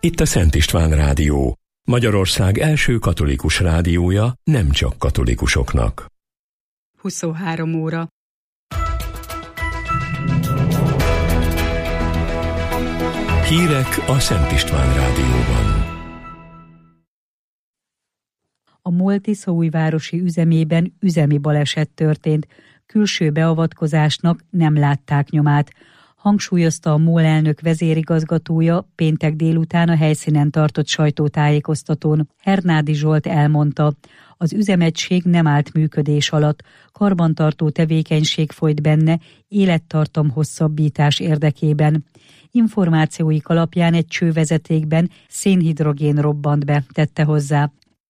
Itt a Szent István Rádió, Magyarország első katolikus rádiója nem csak katolikusoknak. 23 óra. Hírek a Szent István Rádióban. A MOL tiszaújvárosi üzemében üzemi baleset történt. Külső beavatkozásnak nem látták nyomát. Hangsúlyozta a MOL elnök vezérigazgatója péntek délután a helyszínen tartott sajtótájékoztatón. Hernádi Zsolt elmondta, az üzemegység nem állt működés alatt, karbantartó tevékenység folyt benne, élettartam hosszabbítás érdekében. Információik alapján egy csővezetékben szénhidrogén robbant be, tette hozzá.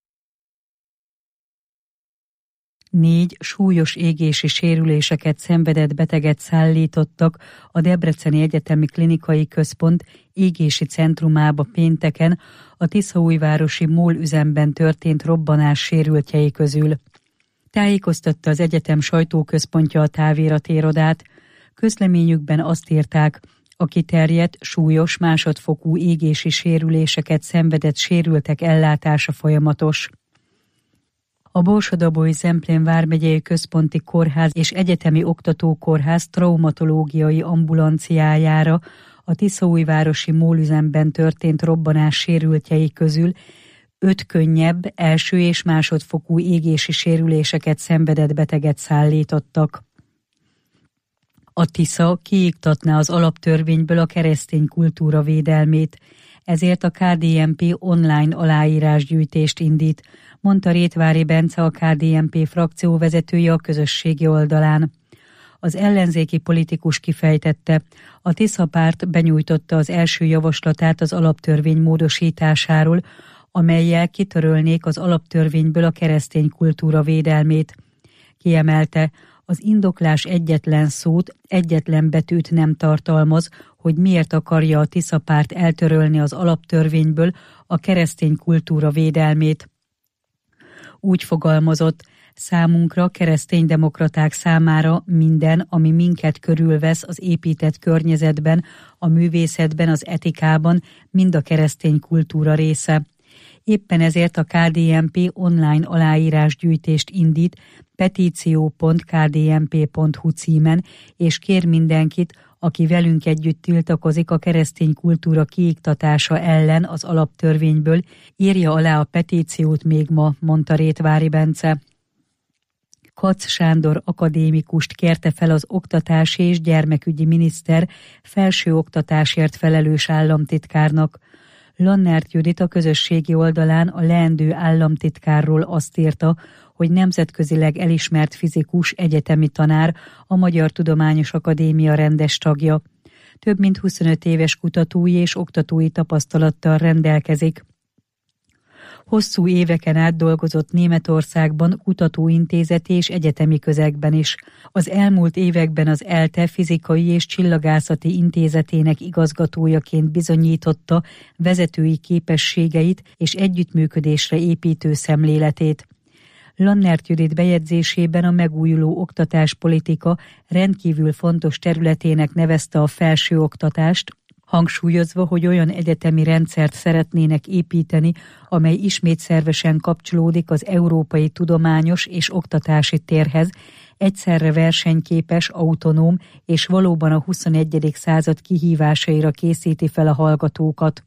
4 súlyos égési sérüléseket szenvedett beteget szállítottak a Debreceni Egyetemi Klinikai Központ égési centrumába pénteken a tiszaújvárosi MOL üzemben történt robbanás sérültjei közül. Tájékoztatta az egyetem sajtóközpontja a táviratérodát. Közleményükben azt írták, a kiterjedt, súlyos másodfokú égési sérüléseket szenvedett sérültek ellátása folyamatos. A Borsod-Abaúj-Zemplén vármegyei központi kórház és egyetemi oktatókórház traumatológiai ambulanciájára a tiszaújvárosi MOL üzemben történt robbanás sérültjei közül 5 könnyebb, első és másodfokú égési sérüléseket szenvedett beteget szállítottak. A Tisza kiiktatná az alaptörvényből a keresztény kultúra védelmét, ezért a KDNP online aláírásgyűjtést indít, mondta Rétvári Bence, a KDNP frakcióvezetője a közösségi oldalán. Az ellenzéki politikus kifejtette, a Tisza párt benyújtotta az első javaslatát az alaptörvény módosításáról, amellyel kitörölnék az alaptörvényből a keresztény kultúra védelmét. Kiemelte, az indoklás egyetlen szót, egyetlen betűt nem tartalmaz, hogy miért akarja a Tisza párt eltörölni az alaptörvényből a keresztény kultúra védelmét. Úgy fogalmazott, számunkra, kereszténydemokraták számára minden, ami minket körülvesz az épített környezetben, a művészetben, az etikában, mind a keresztény kultúra része. Éppen ezért a KDNP online aláírásgyűjtést indít petíció.kdnp.hu címen, és kér mindenkit, aki velünk együtt tiltakozik a keresztény kultúra kiiktatása ellen az alaptörvényből, írja alá a petíciót még ma, mondta Rétvári Bence. Kac Sándor akadémikust kérte fel az oktatási és gyermekügyi miniszter felsőoktatásért felelős államtitkárnak. Lannert Judit a közösségi oldalán a leendő államtitkárról azt írta, hogy nemzetközileg elismert fizikus, egyetemi tanár, a Magyar Tudományos Akadémia rendes tagja. Több mint 25 éves kutatói és oktatói tapasztalattal rendelkezik. Hosszú éveken át dolgozott Németországban, kutatóintézeti és egyetemi közegben is. Az elmúlt években az ELTE fizikai és csillagászati intézetének igazgatójaként bizonyította vezetői képességeit és együttműködésre építő szemléletét. Lannert Judit bejegyzésében a megújuló oktatáspolitika rendkívül fontos területének nevezte a felsőoktatást, hangsúlyozva, hogy olyan egyetemi rendszert szeretnének építeni, amely ismét szervesen kapcsolódik az európai tudományos és oktatási térhez, egyszerre versenyképes, autonóm és valóban a 21. század kihívásaira készíti fel a hallgatókat.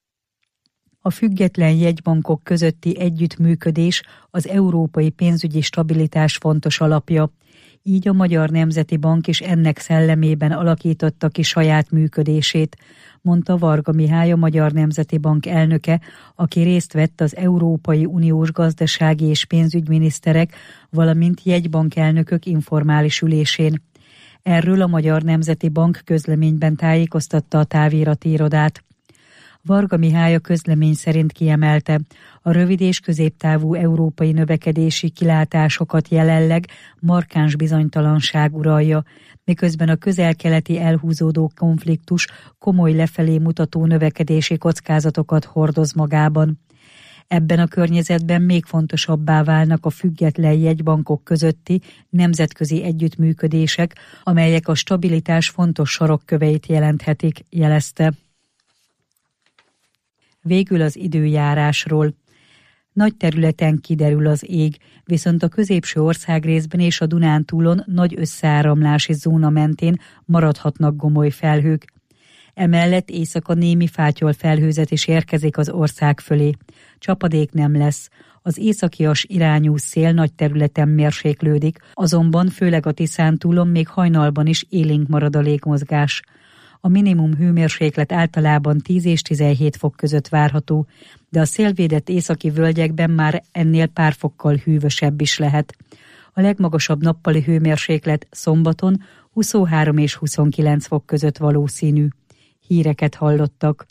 A független jegybankok közötti együttműködés az európai pénzügyi stabilitás fontos alapja. Így a Magyar Nemzeti Bank is ennek szellemében alakította ki saját működését, mondta Varga Mihály, a Magyar Nemzeti Bank elnöke, aki részt vett az Európai Uniós gazdasági és pénzügyminiszterek, valamint jegybankelnökök informális ülésén. Erről a Magyar Nemzeti Bank közleményben tájékoztatta a táviratérodát. Varga Mihály a közlemény szerint kiemelte, a rövid és középtávú európai növekedési kilátásokat jelenleg markáns bizonytalanság uralja, miközben a közel-keleti elhúzódó konfliktus komoly lefelé mutató növekedési kockázatokat hordoz magában. Ebben a környezetben még fontosabbá válnak a független jegybankok közötti nemzetközi együttműködések, amelyek a stabilitás fontos sarokköveit jelenthetik, jelezte. Végül az időjárásról. Nagy területen kiderül az ég, viszont a középső országrészben és a Dunántúlon nagy összeáramlási zóna mentén maradhatnak gomoly felhők. Emellett éjszaka némi fátyol felhőzet is érkezik az ország fölé. Csapadék nem lesz. Az északias irányú szél nagy területen mérséklődik, azonban főleg a Tiszántúlon még hajnalban is élénk marad a légmozgás. A minimum hőmérséklet általában 10 és 17 fok között várható, de a szélvédett északi völgyekben már ennél pár fokkal hűvösebb is lehet. A legmagasabb nappali hőmérséklet szombaton 23 és 29 fok között valószínű. Híreket hallottak.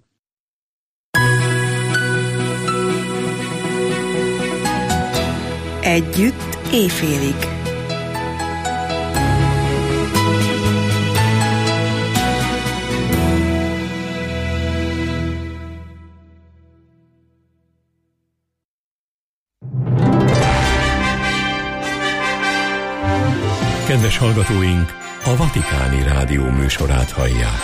Együtt éjfélig. Kedves hallgatóink, a Vatikáni Rádió műsorát hallják.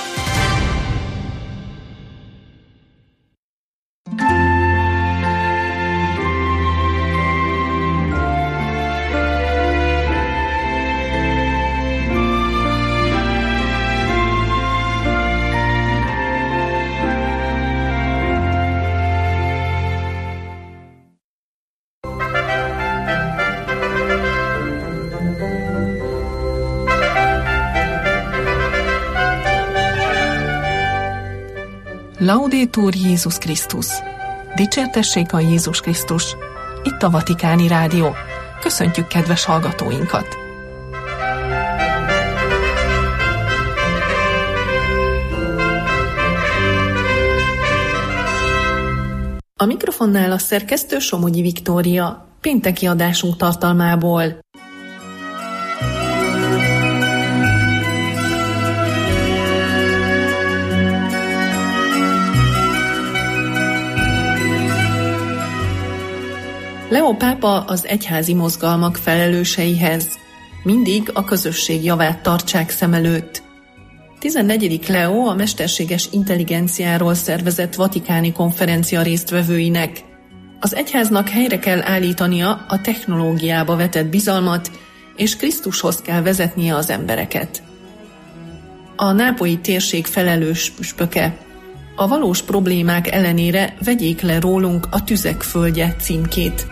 Laudetur Jézus Krisztus! Dicsértessék a Jézus Krisztus! Itt a Vatikáni Rádió. Köszöntjük kedves hallgatóinkat! A mikrofonnál a szerkesztő Somogyi Viktória, pénteki adásunk tartalmából. Leó pápa az egyházi mozgalmak felelőseihez. Mindig a közösség javát tartsák szem előtt. 14. Leó a mesterséges intelligenciáról szervezett vatikáni konferencia résztvevőinek. Az egyháznak helyre kell állítania a technológiába vetett bizalmat, és Krisztushoz kell vezetnie az embereket. A nápolyi térség felelős püspöke. A valós problémák ellenére vegyék le rólunk a tüzek földje címkét.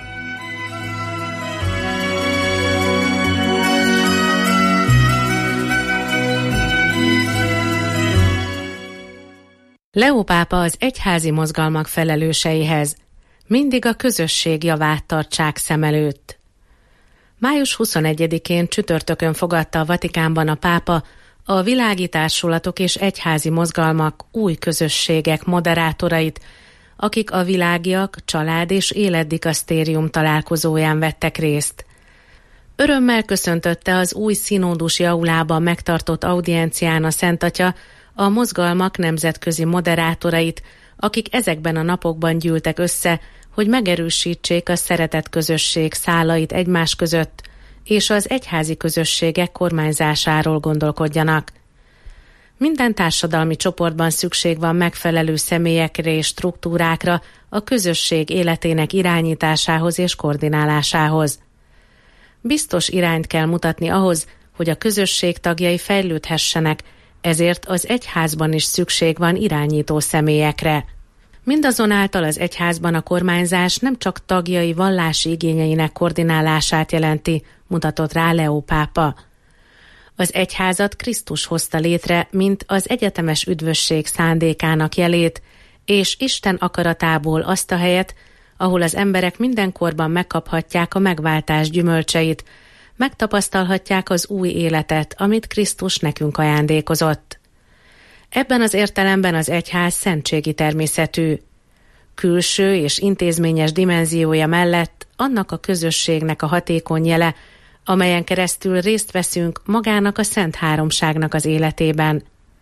Leó pápa az egyházi mozgalmak felelőseihez. Mindig a közösség javát tartsák szem előtt. Május 21-én csütörtökön fogadta a Vatikánban a pápa a világi társulatok és egyházi mozgalmak új közösségek moderátorait, akik a világiak, család és életdikasztérium találkozóján vettek részt. Örömmel köszöntötte az új színódusi aulában megtartott audiencián a Szent Atya a mozgalmak nemzetközi moderátorait, akik ezekben a napokban gyűltek össze, hogy megerősítsék a szeretet közösség szálait egymás között, és az egyházi közösségek kormányzásáról gondolkodjanak. Minden társadalmi csoportban szükség van megfelelő személyekre és struktúrákra a közösség életének irányításához és koordinálásához. Biztos irányt kell mutatni ahhoz, hogy a közösség tagjai fejlődhessenek, ezért az egyházban is szükség van irányító személyekre. Mindazonáltal az egyházban a kormányzás nem csak tagjai vallási igényeinek koordinálását jelenti, mutatott rá Leó pápa. Az egyházat Krisztus hozta létre, mint az egyetemes üdvösség szándékának jelét, és Isten akaratából azt a helyet, ahol az emberek mindenkorban megkaphatják a megváltás gyümölcseit, megtapasztalhatják az új életet, amit Krisztus nekünk ajándékozott. Ebben az értelemben az egyház szentségi természetű. Külső és intézményes dimenziója mellett annak a közösségnek a hatékony jele, amelyen keresztül részt veszünk magának a Szent Háromságnak az életében.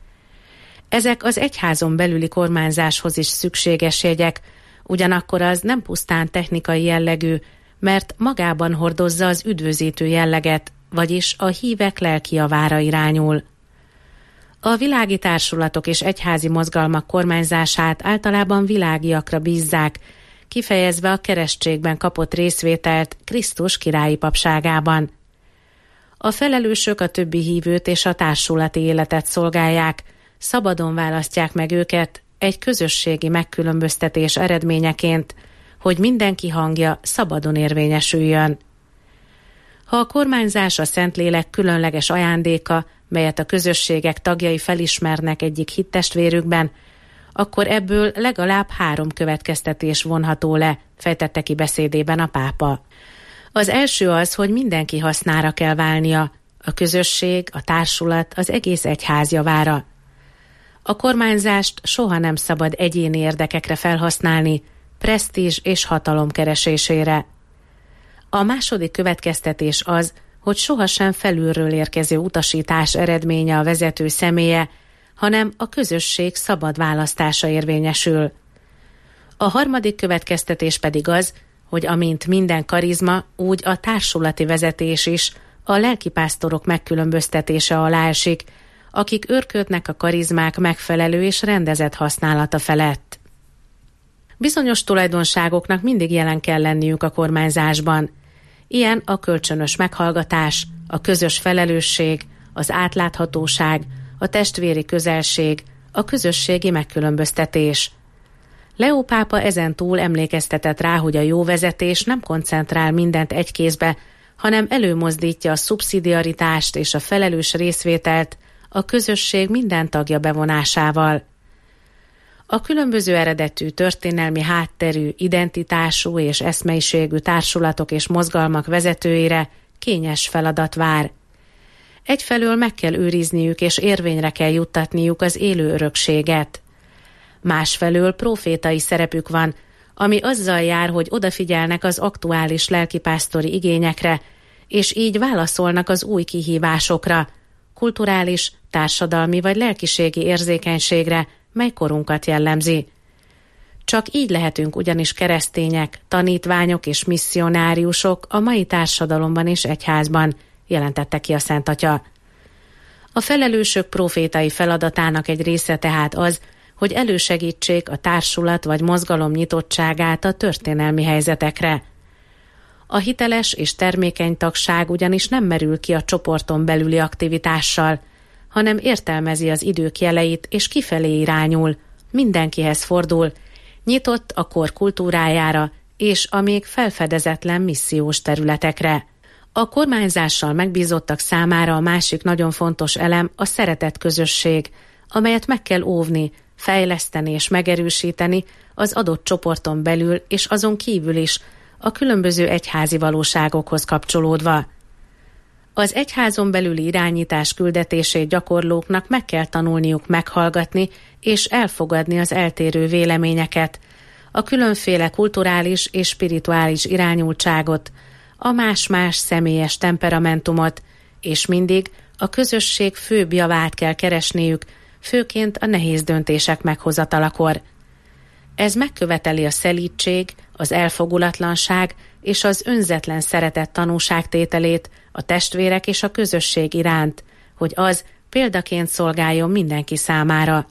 Ezek az egyházon belüli kormányzáshoz is szükséges jegyek, ugyanakkor az nem pusztán technikai jellegű, mert magában hordozza az üdvözítő jelleget, vagyis a hívek lelki javára irányul. A világi társulatok és egyházi mozgalmak kormányzását általában világiakra bízzák, kifejezve a keresztségben kapott részvételt Krisztus királyi papságában. A felelősök a többi hívőt és a társulati életet szolgálják, szabadon választják meg őket egy közösségi megkülönböztetés eredményeként, hogy mindenki hangja szabadon érvényesüljön. Ha a kormányzás a Szentlélek különleges ajándéka, melyet a közösségek tagjai felismernek egyik hittestvérükben, akkor ebből legalább 3 következtetés vonható le, fejtette ki beszédében a pápa. Az első az, hogy mindenki hasznára kell válnia, a közösség, a társulat, az egész egyház javára. A kormányzást soha nem szabad egyéni érdekekre felhasználni, presztízs és hatalom keresésére. A második következtetés az, hogy sohasem felülről érkező utasítás eredménye a vezető személye, hanem a közösség szabad választása érvényesül. A harmadik következtetés pedig az, hogy amint minden karizma, úgy a társulati vezetés is a lelkipásztorok megkülönböztetése alá esik, akik őrködnek a karizmák megfelelő és rendezett használata felett. Bizonyos tulajdonságoknak mindig jelen kell lenniük a kormányzásban. Ilyen a kölcsönös meghallgatás, a közös felelősség, az átláthatóság, a testvéri közelség, a közösségi megkülönböztetés. Leó pápa ezen túl emlékeztetett rá, hogy a jó vezetés nem koncentrál mindent egy kézbe, hanem előmozdítja a szubszidiaritást és a felelős részvételt a közösség minden tagja bevonásával. A különböző eredetű, történelmi hátterű, identitású és eszmeiségű társulatok és mozgalmak vezetőire kényes feladat vár. Egyfelől meg kell őrizniük és érvényre kell juttatniuk az élő örökséget. Másfelől profétai szerepük van, ami azzal jár, hogy odafigyelnek az aktuális lelkipásztori igényekre, és így válaszolnak az új kihívásokra, kulturális, társadalmi vagy lelkiségi érzékenységre, mely korunkat jellemzi. Csak így lehetünk ugyanis keresztények, tanítványok és misszionáriusok a mai társadalomban és egyházban, jelentette ki a Szent Atya. A felelősök profétai feladatának egy része tehát az, hogy elősegítsék a társulat vagy mozgalom nyitottságát a történelmi helyzetekre. A hiteles és termékeny tagság ugyanis nem merül ki a csoporton belüli aktivitással, hanem értelmezi az idők jeleit és kifelé irányul, mindenkihez fordul, nyitott a kor kultúrájára és a még felfedezetlen missziós területekre. A kormányzással megbízottak számára a másik nagyon fontos elem a szeretett közösség, amelyet meg kell óvni, fejleszteni és megerősíteni az adott csoporton belül és azon kívül is, a különböző egyházi valóságokhoz kapcsolódva. Az egyházon belüli irányítás küldetését gyakorlóknak meg kell tanulniuk meghallgatni és elfogadni az eltérő véleményeket, a különféle kulturális és spirituális irányultságot, a más-más személyes temperamentumot, és mindig a közösség főbb javát kell keresniük, főként a nehéz döntések meghozatalakor. Ez megköveteli a szelídség, az elfogulatlanság és az önzetlen szeretet tanúságtételét a testvérek és a közösség iránt, hogy az példaként szolgáljon mindenki számára.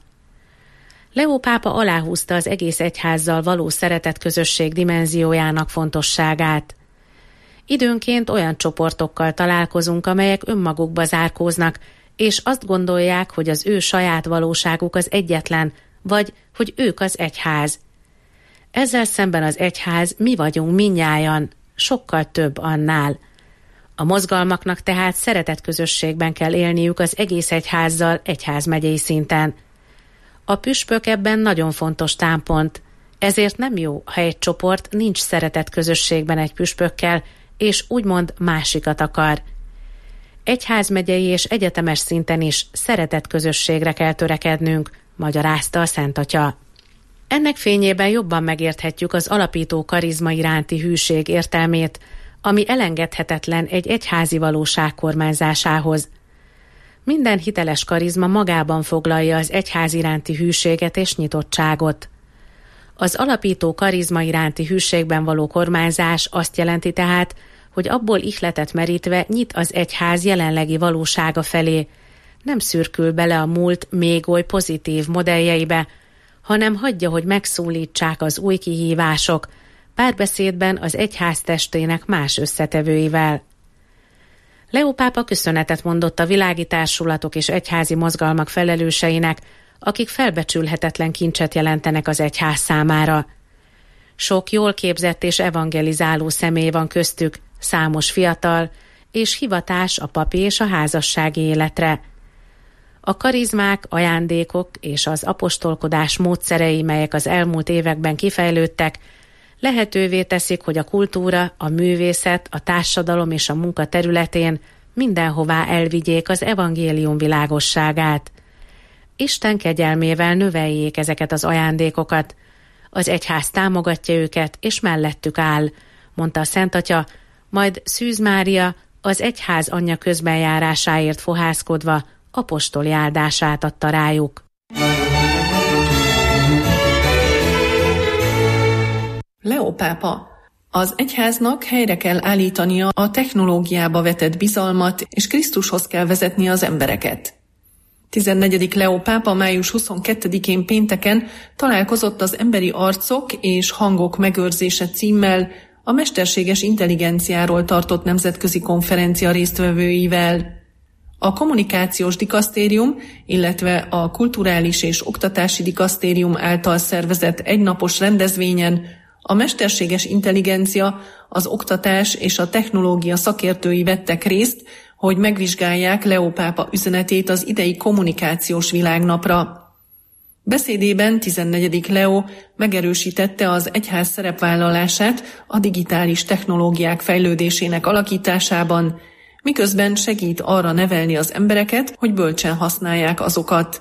Leó pápa aláhúzta az egész egyházzal való szeretetközösség dimenziójának fontosságát. Időnként olyan csoportokkal találkozunk, amelyek önmagukba zárkóznak, és azt gondolják, hogy az ő saját valóságuk az egyetlen, vagy hogy ők az egyház. Ezzel szemben az egyház mi vagyunk mindnyájan, sokkal több annál. A mozgalmaknak tehát szeretetközösségben kell élniük az egész egyházzal egyházmegyei szinten. A püspök ebben nagyon fontos támpont, ezért nem jó, ha egy csoport nincs szeretetközösségben egy püspökkel, és úgymond másikat akar. Egyházmegyei és egyetemes szinten is szeretetközösségre kell törekednünk, magyarázta a Szent Atya. Ennek fényében jobban megérthetjük az alapító karizma iránti hűség értelmét, ami elengedhetetlen egy egyházi valóság kormányzásához. Minden hiteles karizma magában foglalja az egyház iránti hűséget és nyitottságot. Az alapító karizma iránti hűségben való kormányzás azt jelenti tehát, hogy abból ihletet merítve nyit az egyház jelenlegi valósága felé, nem szürkül bele a múlt még oly pozitív modelljeibe, hanem hagyja, hogy megszólítsák az új kihívások, párbeszédben az egyház testének más összetevőivel. Leó pápa köszönetet mondott a világi társulatok és egyházi mozgalmak felelőseinek, akik felbecsülhetetlen kincset jelentenek az egyház számára. Sok jól képzett és evangelizáló személy van köztük, számos fiatal, és hivatás a papi és a házassági életre. A karizmák, ajándékok és az apostolkodás módszerei, melyek az elmúlt években kifejlődtek, lehetővé teszik, hogy a kultúra, a művészet, a társadalom és a munka területén mindenhová elvigyék az evangélium világosságát. Isten kegyelmével növeljék ezeket az ajándékokat. Az egyház támogatja őket, és mellettük áll, mondta a Szent Atya, majd Szűz Mária az egyház anyja közbenjárásáért fohászkodva apostoli áldását adta rájuk. Leó pápa: az egyháznak helyre kell állítania a technológiába vetett bizalmat, és Krisztushoz kell vezetni az embereket. 14. Leó pápa május 22-én pénteken találkozott az Emberi arcok és hangok megőrzése címmel a mesterséges intelligenciáról tartott nemzetközi konferencia résztvevőivel. A kommunikációs dikasztérium, illetve a kulturális és oktatási dikasztérium által szervezett egynapos rendezvényen a mesterséges intelligencia, az oktatás és a technológia szakértői vettek részt, hogy megvizsgálják Leó pápa üzenetét az idei kommunikációs világnapra. Beszédében 14. Leó megerősítette az egyház szerepvállalását a digitális technológiák fejlődésének alakításában, miközben segít arra nevelni az embereket, hogy bölcsen használják azokat.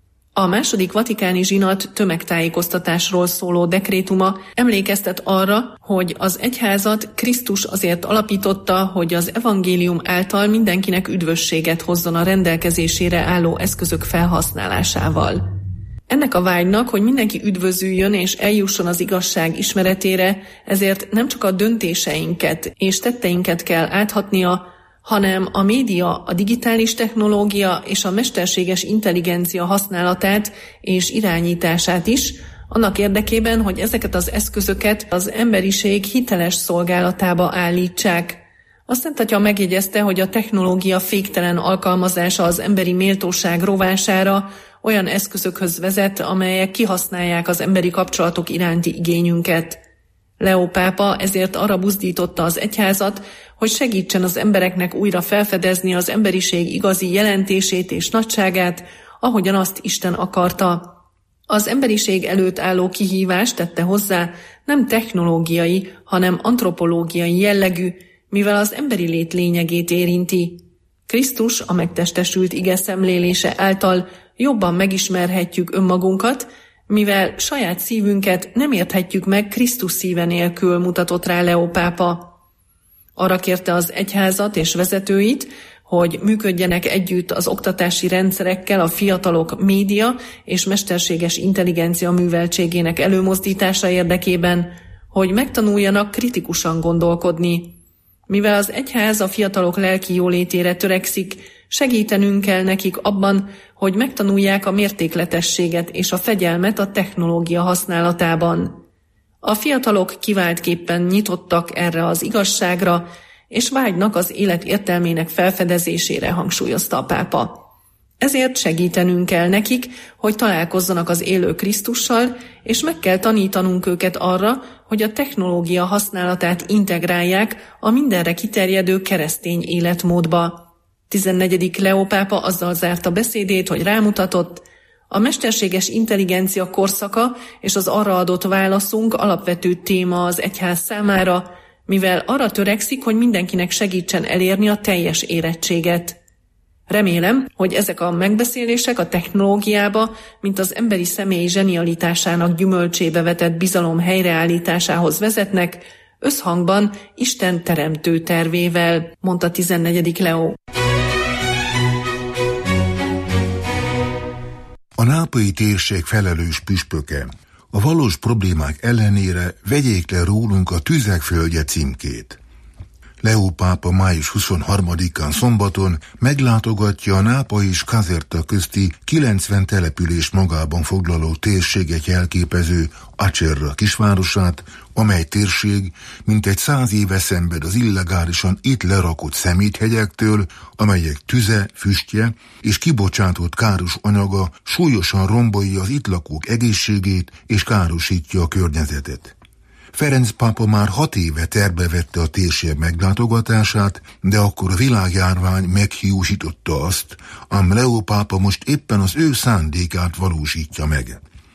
A második vatikáni zsinat tömegtájékoztatásról szóló dekrétuma emlékeztet arra, hogy az egyházat Krisztus azért alapította, hogy az evangélium által mindenkinek üdvösséget hozzon a rendelkezésére álló eszközök felhasználásával. Ennek a vágynak, hogy mindenki üdvözüljön és eljusson az igazság ismeretére, ezért nem csak a döntéseinket és tetteinket kell áthatnia, hanem a média, a digitális technológia és a mesterséges intelligencia használatát és irányítását is, annak érdekében, hogy ezeket az eszközöket az emberiség hiteles szolgálatába állítsák. A Szent Atya megjegyezte, hogy a technológia féktelen alkalmazása az emberi méltóság rovására olyan eszközökhöz vezet, amelyek kihasználják az emberi kapcsolatok iránti igényünket. Leó pápa ezért arra buzdította az egyházat, hogy segítsen az embereknek újra felfedezni az emberiség igazi jelentését és nagyságát, ahogyan azt Isten akarta. Az emberiség előtt álló kihívás, tette hozzá, nem technológiai, hanem antropológiai jellegű, mivel az emberi lét lényegét érinti. Krisztus a megtestesült ige szemlélése által jobban megismerhetjük önmagunkat, mivel saját szívünket nem érthetjük meg Krisztus szíve nélkül, mutatott rá Leó pápa. Arra kérte az egyházat és vezetőit, hogy működjenek együtt az oktatási rendszerekkel a fiatalok média és mesterséges intelligencia műveltségének előmozdítása érdekében, hogy megtanuljanak kritikusan gondolkodni. Mivel az egyház a fiatalok lelki jólétére törekszik, segítenünk kell nekik abban, hogy megtanulják a mértékletességet és a fegyelmet a technológia használatában. A fiatalok kiváltképpen nyitottak erre az igazságra, és vágynak az élet értelmének felfedezésére, hangsúlyozta a pápa. Ezért segítenünk kell nekik, hogy találkozzanak az élő Krisztussal, és meg kell tanítanunk őket arra, hogy a technológia használatát integrálják a mindenre kiterjedő keresztény életmódba. 14. Leó pápa azzal zárta beszédét, hogy rámutatott, a mesterséges intelligencia korszaka és az arra adott válaszunk alapvető téma az egyház számára, mivel arra törekszik, hogy mindenkinek segítsen elérni a teljes érettséget. Remélem, hogy ezek a megbeszélések a technológiába, mint az emberi személy zsenialitásának gyümölcsébe vetett bizalom helyreállításához vezetnek, összhangban Isten teremtő tervével, mondta 14. Leó. A nápolyi térség felelős püspöke: a valós problémák ellenére vegyék le rólunk a tüzek földje címkét. Leó pápa május 23-án szombaton meglátogatja a Nápoly és Caserta közti 90 település magában foglaló térséget jelképező Acerra kisvárosát, amely térség mintegy 100 éve szenved az illegálisan itt lerakott szeméthegyektől, amelyek tüze, füstje és kibocsátott káros anyaga súlyosan rombolja az itt lakók egészségét és károsítja a környezetet. Ferenc pápa már 6 éve tervbe vette a térség meglátogatását, de akkor a világjárvány meghiúsította azt, ám Leó pápa most éppen az ő szándékát valósítja meg.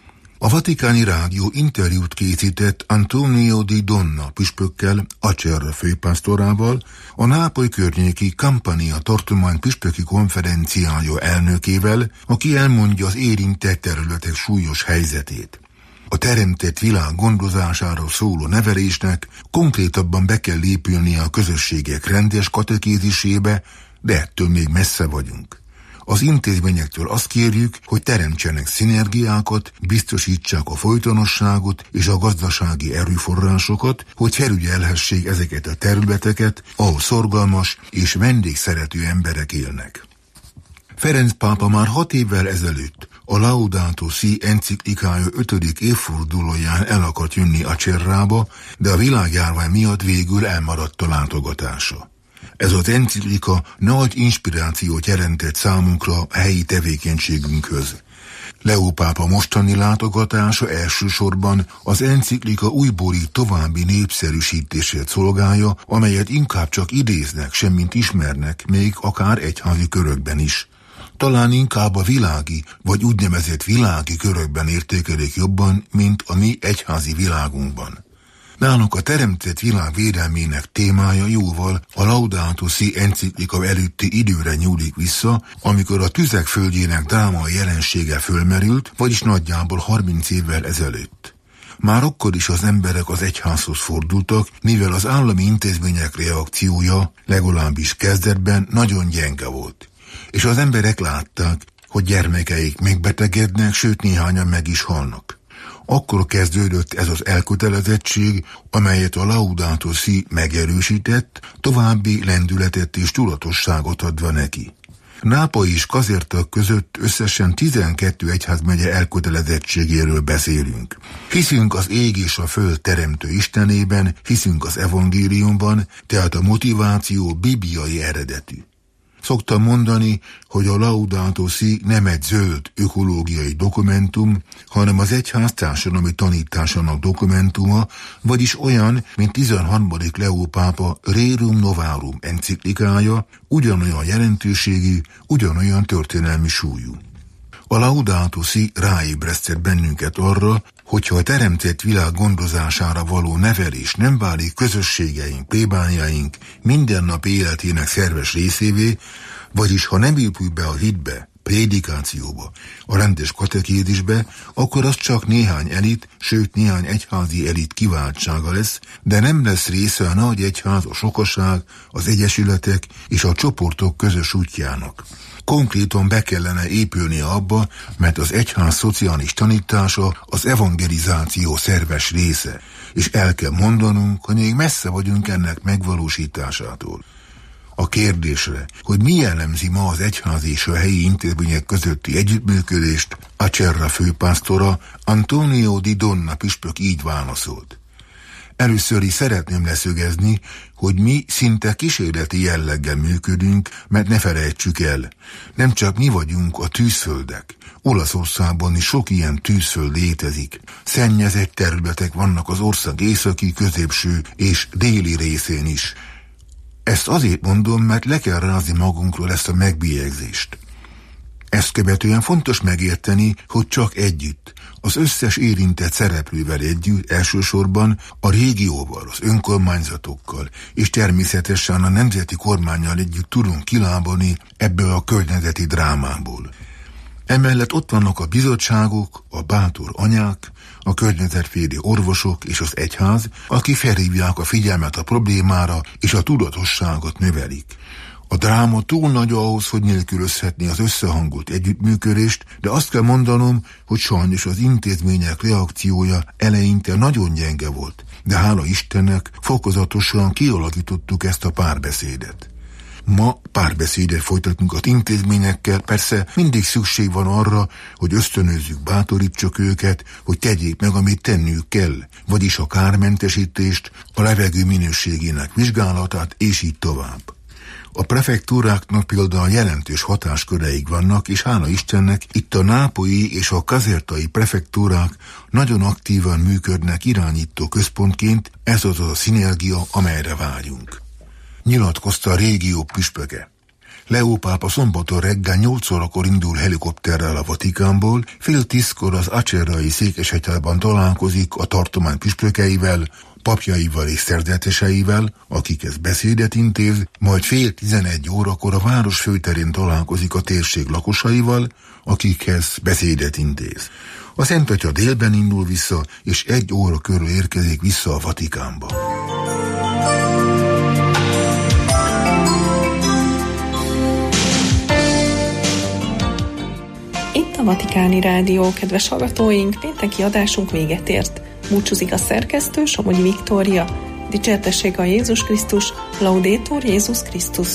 A Vatikáni Rádió interjút készített Antonio di Donna püspökkel, Acerra főpásztorával, a Nápoly környéki Campania tartomány püspöki konferenciája elnökével, aki elmondja az érintett területek súlyos helyzetét. A teremtett világ gondozásáról szóló nevelésnek konkrétabban be kell lépülnie a közösségek rendes katekézisébe, de ettől még messze vagyunk. Az intézményektől azt kérjük, hogy teremtsenek szinergiákat, biztosítsák a folytonosságot és a gazdasági erőforrásokat, hogy felügyelhessék ezeket a területeket, ahol szorgalmas és vendégszerető emberek élnek. Ferenc pápa már 6 évvel ezelőtt a Laudato Si enciklikája 5. évfordulóján el akart jönni Acerrába, de a világjárvány miatt végül elmaradt a látogatása. Ez az enciklika nagy inspirációt jelentett számunkra a helyi tevékenységünkhöz. Leó pápa mostani látogatása elsősorban az enciklika újbóli további népszerűsítését szolgálja, amelyet inkább csak idéznek, semmint ismernek, még akár egyházi körökben is. Talán inkább a világi, vagy úgynevezett világi körökben értékelik jobban, mint a mi egyházi világunkban. Nálunk a teremtett világ védelmének témája jóval a Laudato Si enciklika előtti időre nyúlik vissza, amikor a tüzek földjének drámai jelensége fölmerült, vagyis nagyjából 30 évvel ezelőtt. Már akkor is az emberek az egyházhoz fordultak, mivel az állami intézmények reakciója, legalábbis kezdetben, nagyon gyenge volt. És az emberek látták, hogy gyermekeik megbetegednek, sőt néhányan meg is halnak. Akkor kezdődött ez az elkötelezettség, amelyet a Laudato Si megerősített, további lendületet és tudatosságot adva neki. Nápoly és Caserta között összesen 12 egyházmegye elkötelezettségéről beszélünk. Hiszünk az ég és a föld teremtő Istenében, hiszünk az evangéliumban, tehát a motiváció bibliai eredetű. Szoktam mondani, hogy a Laudato Si nem egy zöld ökológiai dokumentum, hanem az egyház társadalmi tanításának dokumentuma, vagyis olyan, mint 13. Leó pápa Rerum Novarum enciklikája, ugyanolyan jelentőségű, ugyanolyan történelmi súlyú. A Laudato Si ráébresztett bennünket arra, hogyha a teremtett világ gondozására való nevelés nem válik közösségeink, plébániaink mindennapi életének szerves részévé, vagyis ha nem épül be a hitbe, prédikációba, a rendes katekézisbe, akkor az csak néhány elit, sőt néhány egyházi elit kiváltsága lesz, de nem lesz része a nagy egyház, a sokaság, az egyesületek és a csoportok közös útjának. Konkrétan be kellene épülnie abba, mert az egyház szociális tanítása az evangelizáció szerves része, és el kell mondanunk, hogy még messze vagyunk ennek megvalósításától. A kérdésre, hogy mi jellemzi ma az egyház és a helyi intézmények közötti együttműködést, Acerra főpásztora Antonio di Donna püspök így válaszolt. Először is szeretném leszögezni, hogy mi szinte kísérleti jelleggel működünk, mert ne felejtsük el, nem csak mi vagyunk a tűzföldek. Olaszországban is sok ilyen tűzföld létezik. Szennyezett területek vannak az ország északi, középső és déli részén is. Ezt azért mondom, mert le kell rázni magunkról ezt a megbélyegzést. Ezt követően fontos megérteni, hogy csak együtt, az összes érintett szereplővel együtt, elsősorban a régióval, az önkormányzatokkal, és természetesen a nemzeti kormánnyal együtt tudunk kilábalni ebből a környezeti drámából. Emellett ott vannak a bizottságok, a bátor anyák, a környezetvédő orvosok és az egyház, akik felhívják a figyelmet a problémára és a tudatosságot növelik. A dráma túl nagy ahhoz, hogy nélkülözhetné az összehangolt együttműködést, de azt kell mondanom, hogy sajnos az intézmények reakciója eleinte nagyon gyenge volt, de hála Istennek fokozatosan kialakítottuk ezt a párbeszédet. Ma párbeszédet folytatunk az intézményekkel, persze mindig szükség van arra, hogy ösztönözzük, bátorítsuk őket, hogy tegyék meg, amit tenniük kell, vagyis a kármentesítést, a levegő minőségének vizsgálatát, és így tovább. A prefektúráknak például jelentős hatásköreik vannak, és hála Istennek itt a nápolyi és a casertai prefektúrák nagyon aktívan működnek irányító központként, ez az a szinergia, amelyre vágyunk. Nyilatkozta a régió püspöke. Leó pápa szombaton reggel 8 órakor indul helikopterrel a Vatikánból, 9:30 az acerrai székesegyházban találkozik a tartomány püspökeivel, papjaival és szerzeteseivel, akikhez beszédet intéz, majd 10:30 órakor a város főterén találkozik a térség lakosaival, akikhez beszédet intéz. A Szent Atya délben indul vissza, és 1 óra körül érkezik vissza a Vatikánba. Itt a Vatikáni Rádió, kedves hallgatóink, pénteki adásunk véget ért. Búcsúzik a szerkesztő, Somogyi Viktória. Dicsértessék a Jézus Krisztus, Laudetur Jézus Krisztus.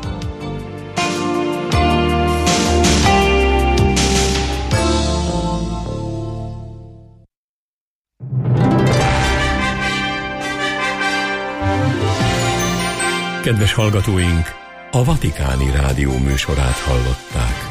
Kedves hallgatóink, a Vatikáni Rádió műsorát hallották.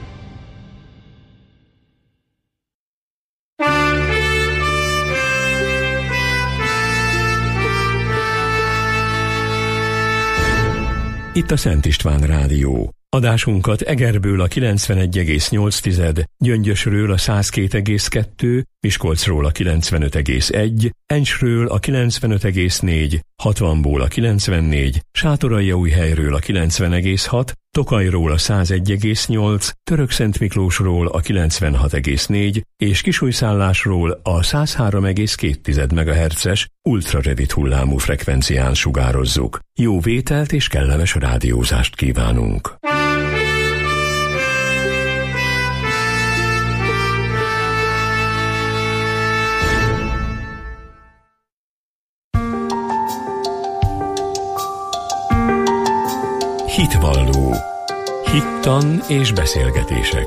Itt a Szent István Rádió. Adásunkat Egerből a 91,8, Gyöngyösről a 102,2, Miskolcról a 95,1, Encsről a 95,4, Hatvanból a 94, Sátoraljaújhelyről a 90,6, Tokajról a 101,8, Törökszentmiklósról a 96,4 és Kisújszállásról a 103,2 MHz-es ultrarövid hullámú frekvencián sugározzuk. Jó vételt és kellemes rádiózást kívánunk! Hitvalló. Hittan és beszélgetések.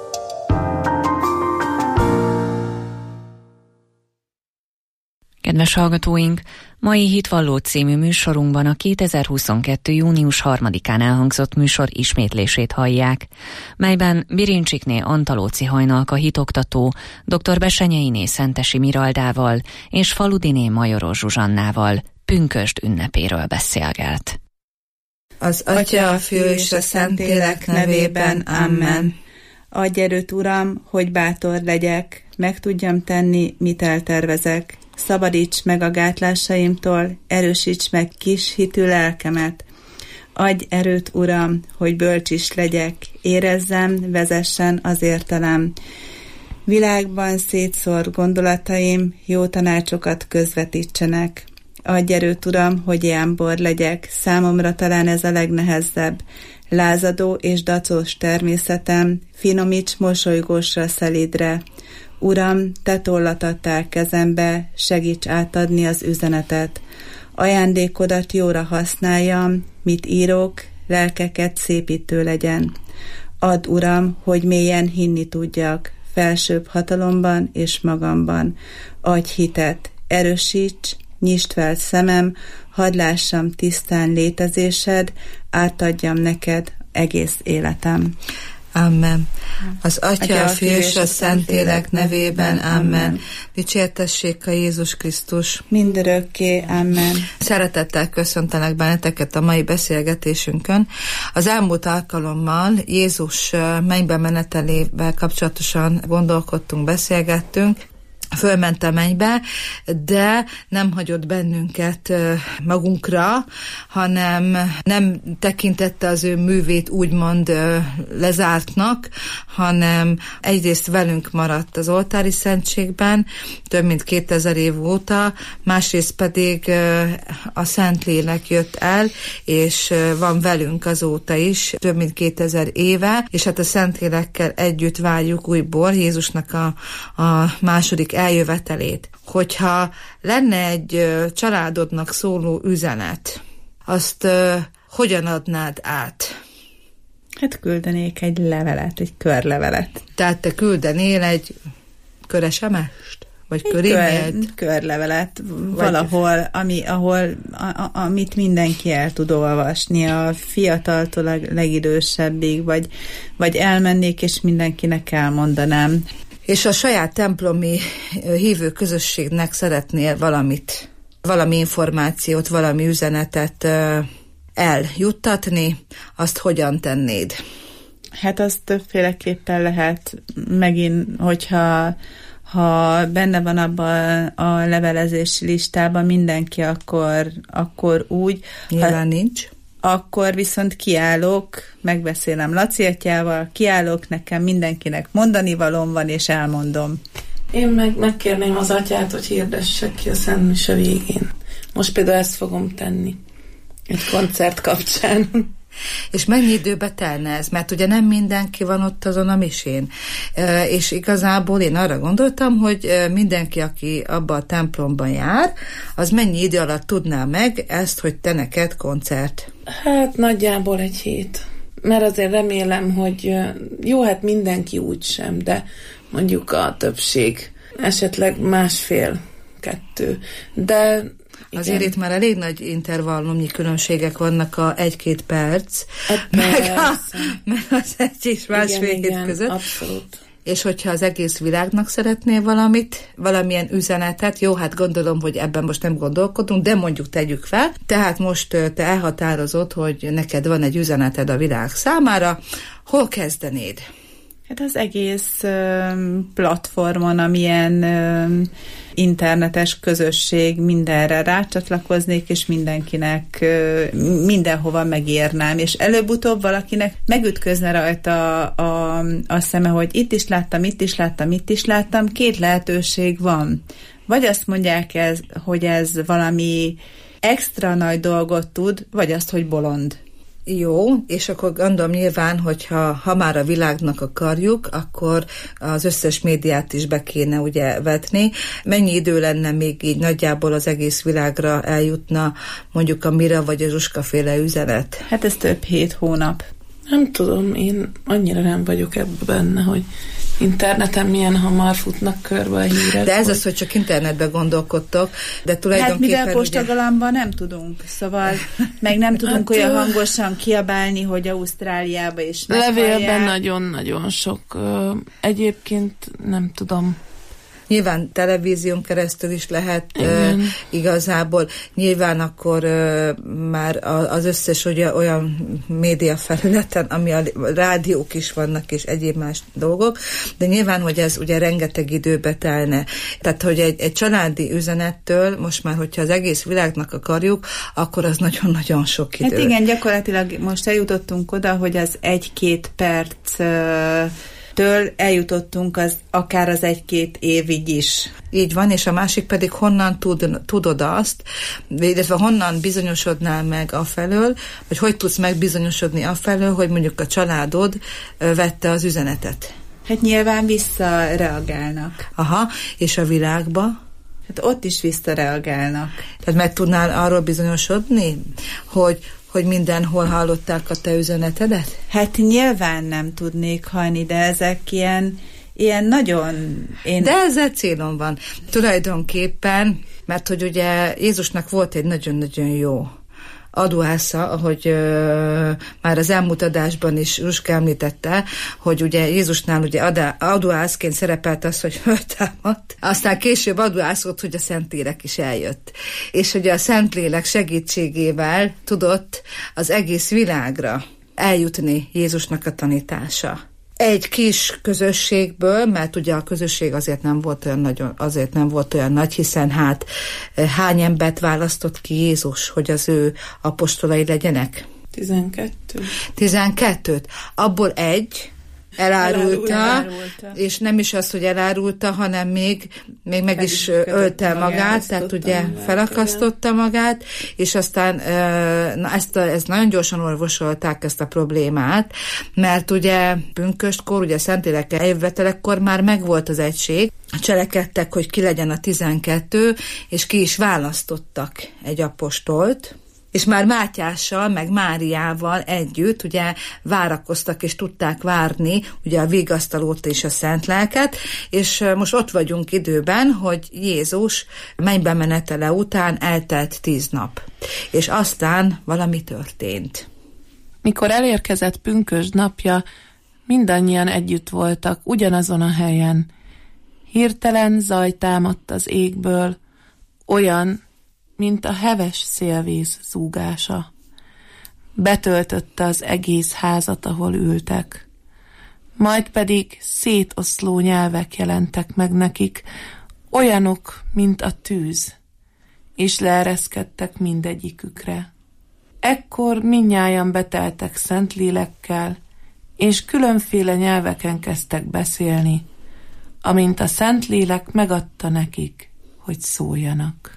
Kedves hallgatóink, mai Hitvalló című műsorunkban a 2022. június 3-án elhangzott műsor ismétlését hallják, melyben Birincsikné Antalóci Hajnalka hitoktató, dr. Besenyeiné Szentesi Miraldával és Faludiné Majoros Zsuzsannával pünkösd ünnepéről beszélgelt. Az Atya, a Fiú és a Szentlélek nevében. Amen. Adj erőt, Uram, hogy bátor legyek, meg tudjam tenni, mit eltervezek. Szabadíts meg a gátlásaimtól, erősíts meg kis hitű lelkemet. Adj erőt, Uram, hogy bölcs is legyek, érezzem, vezessen az értelem. Világban szétszórt gondolataim jó tanácsokat közvetítsenek. Adj erőt, Uram, hogy jámbor legyek, számomra talán ez a legnehezebb. Lázadó és dacos természetem, finomíts mosolygósra szelídre. Uram, te tollat adtál kezembe, segíts átadni az üzenetet. Ajándékodat jóra használjam, mit írok, lelkeket szépítő legyen. Add, Uram, hogy mélyen hinni tudjak, felsőbb hatalomban és magamban. Adj hitet, erősíts, nyisd fel szemem, hadd lássam tisztán létezésed, átadjam neked egész életem. Amen. Az Atya, a Fiú és a Szentlélek nevében. Amen. Dicsértessék a Jézus Krisztus. Mindörökké. Amen. Szeretettel köszöntelek benneteket a mai beszélgetésünkön. Az elmúlt alkalommal Jézus mennybe menetelével kapcsolatosan gondolkodtunk, beszélgettünk, fölment a mennybe, de nem hagyott bennünket magunkra, hanem nem tekintette az ő művét úgymond lezártnak, hanem egyrészt velünk maradt az oltári szentségben, több mint 2000 év óta, másrészt pedig a Szentlélek jött el, és van velünk azóta is, több mint 2000 éve, és hát a Szentlélekkel együtt várjuk újból Jézusnak a második eljövetelét. Hogyha lenne egy családodnak szóló üzenet, azt hogyan adnád át? Hát küldenék egy levelet, egy körlevelet. Tehát te küldenél egy köresemest? Vagy körémélt? Körlevelet, valahol, amit mindenki el tud olvasni, a fiataltól a legidősebbig, vagy elmennék, és mindenkinek elmondanám. És a saját templomi hívő közösségnek szeretnél valami információt, valami üzenetet eljuttatni, azt hogyan tennéd? Hát az többféleképpen lehet, megint, hogyha benne van abban a levelezési listában mindenki, akkor úgy. Nyilván nincs. Akkor viszont kiállok, megbeszélem Laci atyával, kiállok, nekem mindenkinek mondani valóm van, és elmondom. Én megkérném az atyát, hogy hirdessek ki a Szent Mise végén. Most például ezt fogom tenni. Egy koncert kapcsán. És mennyi időbe telne ez? Mert ugye nem mindenki van ott azon a misén. És igazából én arra gondoltam, hogy mindenki, aki abba a templomban jár, az mennyi idő alatt tudná meg ezt, hogy te neked koncert? Hát nagyjából egy hét. Mert azért remélem, hogy jó, hát mindenki úgy sem, de mondjuk a többség esetleg 1,5-2. De azért itt már elég nagy intervallumnyi különbségek vannak a 1-2 perc, meg az 1 és másfél hét között. Abszolút. És hogyha az egész világnak szeretnél valamilyen üzenetet, jó, hát gondolom, hogy ebben most nem gondolkodunk, de mondjuk tegyük fel. Tehát most te elhatározod, hogy neked van egy üzeneted a világ számára. Hol kezdenéd? Hát az egész platformon, amilyen internetes közösség, mindenre rácsatlakoznék, és mindenkinek mindenhova megírnám, és előbb-utóbb valakinek megütközne rajta a szeme, hogy itt is láttam, 2 lehetőség van. Vagy azt mondják, hogy ez valami extra nagy dolgot tud, vagy azt, hogy bolond. Jó, és akkor gondolom nyilván, hogyha már a világnak akarjuk, akkor az összes médiát is be kéne ugye vetni. Mennyi idő lenne még így nagyjából az egész világra eljutna mondjuk a Mira vagy a Zsuska-féle üzenet? Hát ez több 7 hónap. Nem tudom, én annyira nem vagyok ebben benne, hogy interneten milyen hamar futnak körbe a hírek. De ez az, hogy csak internetben gondolkodtok, de tulajdonképpen... Hát mivel postagalambban nem tudunk, szóval meg nem tudunk olyan hangosan kiabálni, hogy Ausztráliába is meghallják. Levélben nagyon-nagyon sok. Egyébként nem tudom. Nyilván televízión keresztül is lehet igazából. Nyilván akkor már az összes olyan média felületen, ami a rádiók is vannak, és egyéb más dolgok, de nyilván, hogy ez ugye rengeteg időbe telne. Tehát, hogy egy családi üzenettől, most már, hogyha az egész világnak akarjuk, akkor az nagyon-nagyon sok idő. Hát igen, gyakorlatilag most eljutottunk oda, hogy az 1-2 perc től eljutottunk akár az 1-2 évig is. Így van, és a másik pedig honnan tudod azt, illetve honnan bizonyosodnál meg afelől, vagy hogy tudsz megbizonyosodni afelől, hogy mondjuk a családod vette az üzenetet? Hát nyilván visszareagálnak. Aha, és a világba? Hát ott is visszareagálnak. Tehát meg tudnál arról bizonyosodni, hogy mindenhol hallották a te üzenetedet? Hát nyilván nem tudnék hallni, de ezek ilyen nagyon... De ezzel célom van. Tulajdonképpen, mert hogy ugye Jézusnak volt egy nagyon-nagyon jó adóásza, ahogy már az elmúlt adásban is Zsuska említette, hogy ugye Jézusnál ugye adóászként szerepelt az, hogy föltámadt. Aztán később adóászott, hogy a Szentlélek is eljött. És hogy a Szentlélek segítségével tudott az egész világra eljutni Jézusnak a tanítása. egy kis közösségből, mert ugye a közösség azért nem volt olyan nagy, hiszen hány embert választott ki Jézus, hogy az ő apostolai legyenek? 12-t. Abból egy elárulta, és nem is az, hogy elárulta, hanem még meg is ölte magát, tehát ugye felakasztotta magát, és aztán ezt nagyon gyorsan orvosolták, ezt a problémát, mert ugye pünköstkor, ugye Szentlélek eljövetelekkor már megvolt az egység, cselekedtek, hogy ki legyen a 12, és ki is választottak egy apostolt, és már Mátyással, meg Máriával együtt ugye várakoztak, és tudták várni ugye a vigasztalót és a szent lelket, és most ott vagyunk időben, hogy Jézus mennybe menetele után eltelt 10 nap. És aztán valami történt. Mikor elérkezett pünkösd napja, mindannyian együtt voltak ugyanazon a helyen. Hirtelen zaj támadt az égből, olyan, mint a heves szélvíz zúgása. Betöltötte az egész házat, ahol ültek. Majd pedig szétoszló nyelvek jelentek meg nekik, olyanok, mint a tűz, és leereszkedtek mindegyikükre. Ekkor mindnyájan beteltek Szentlélekkel, és különféle nyelveken kezdtek beszélni, amint a Szentlélek megadta nekik, hogy szóljanak.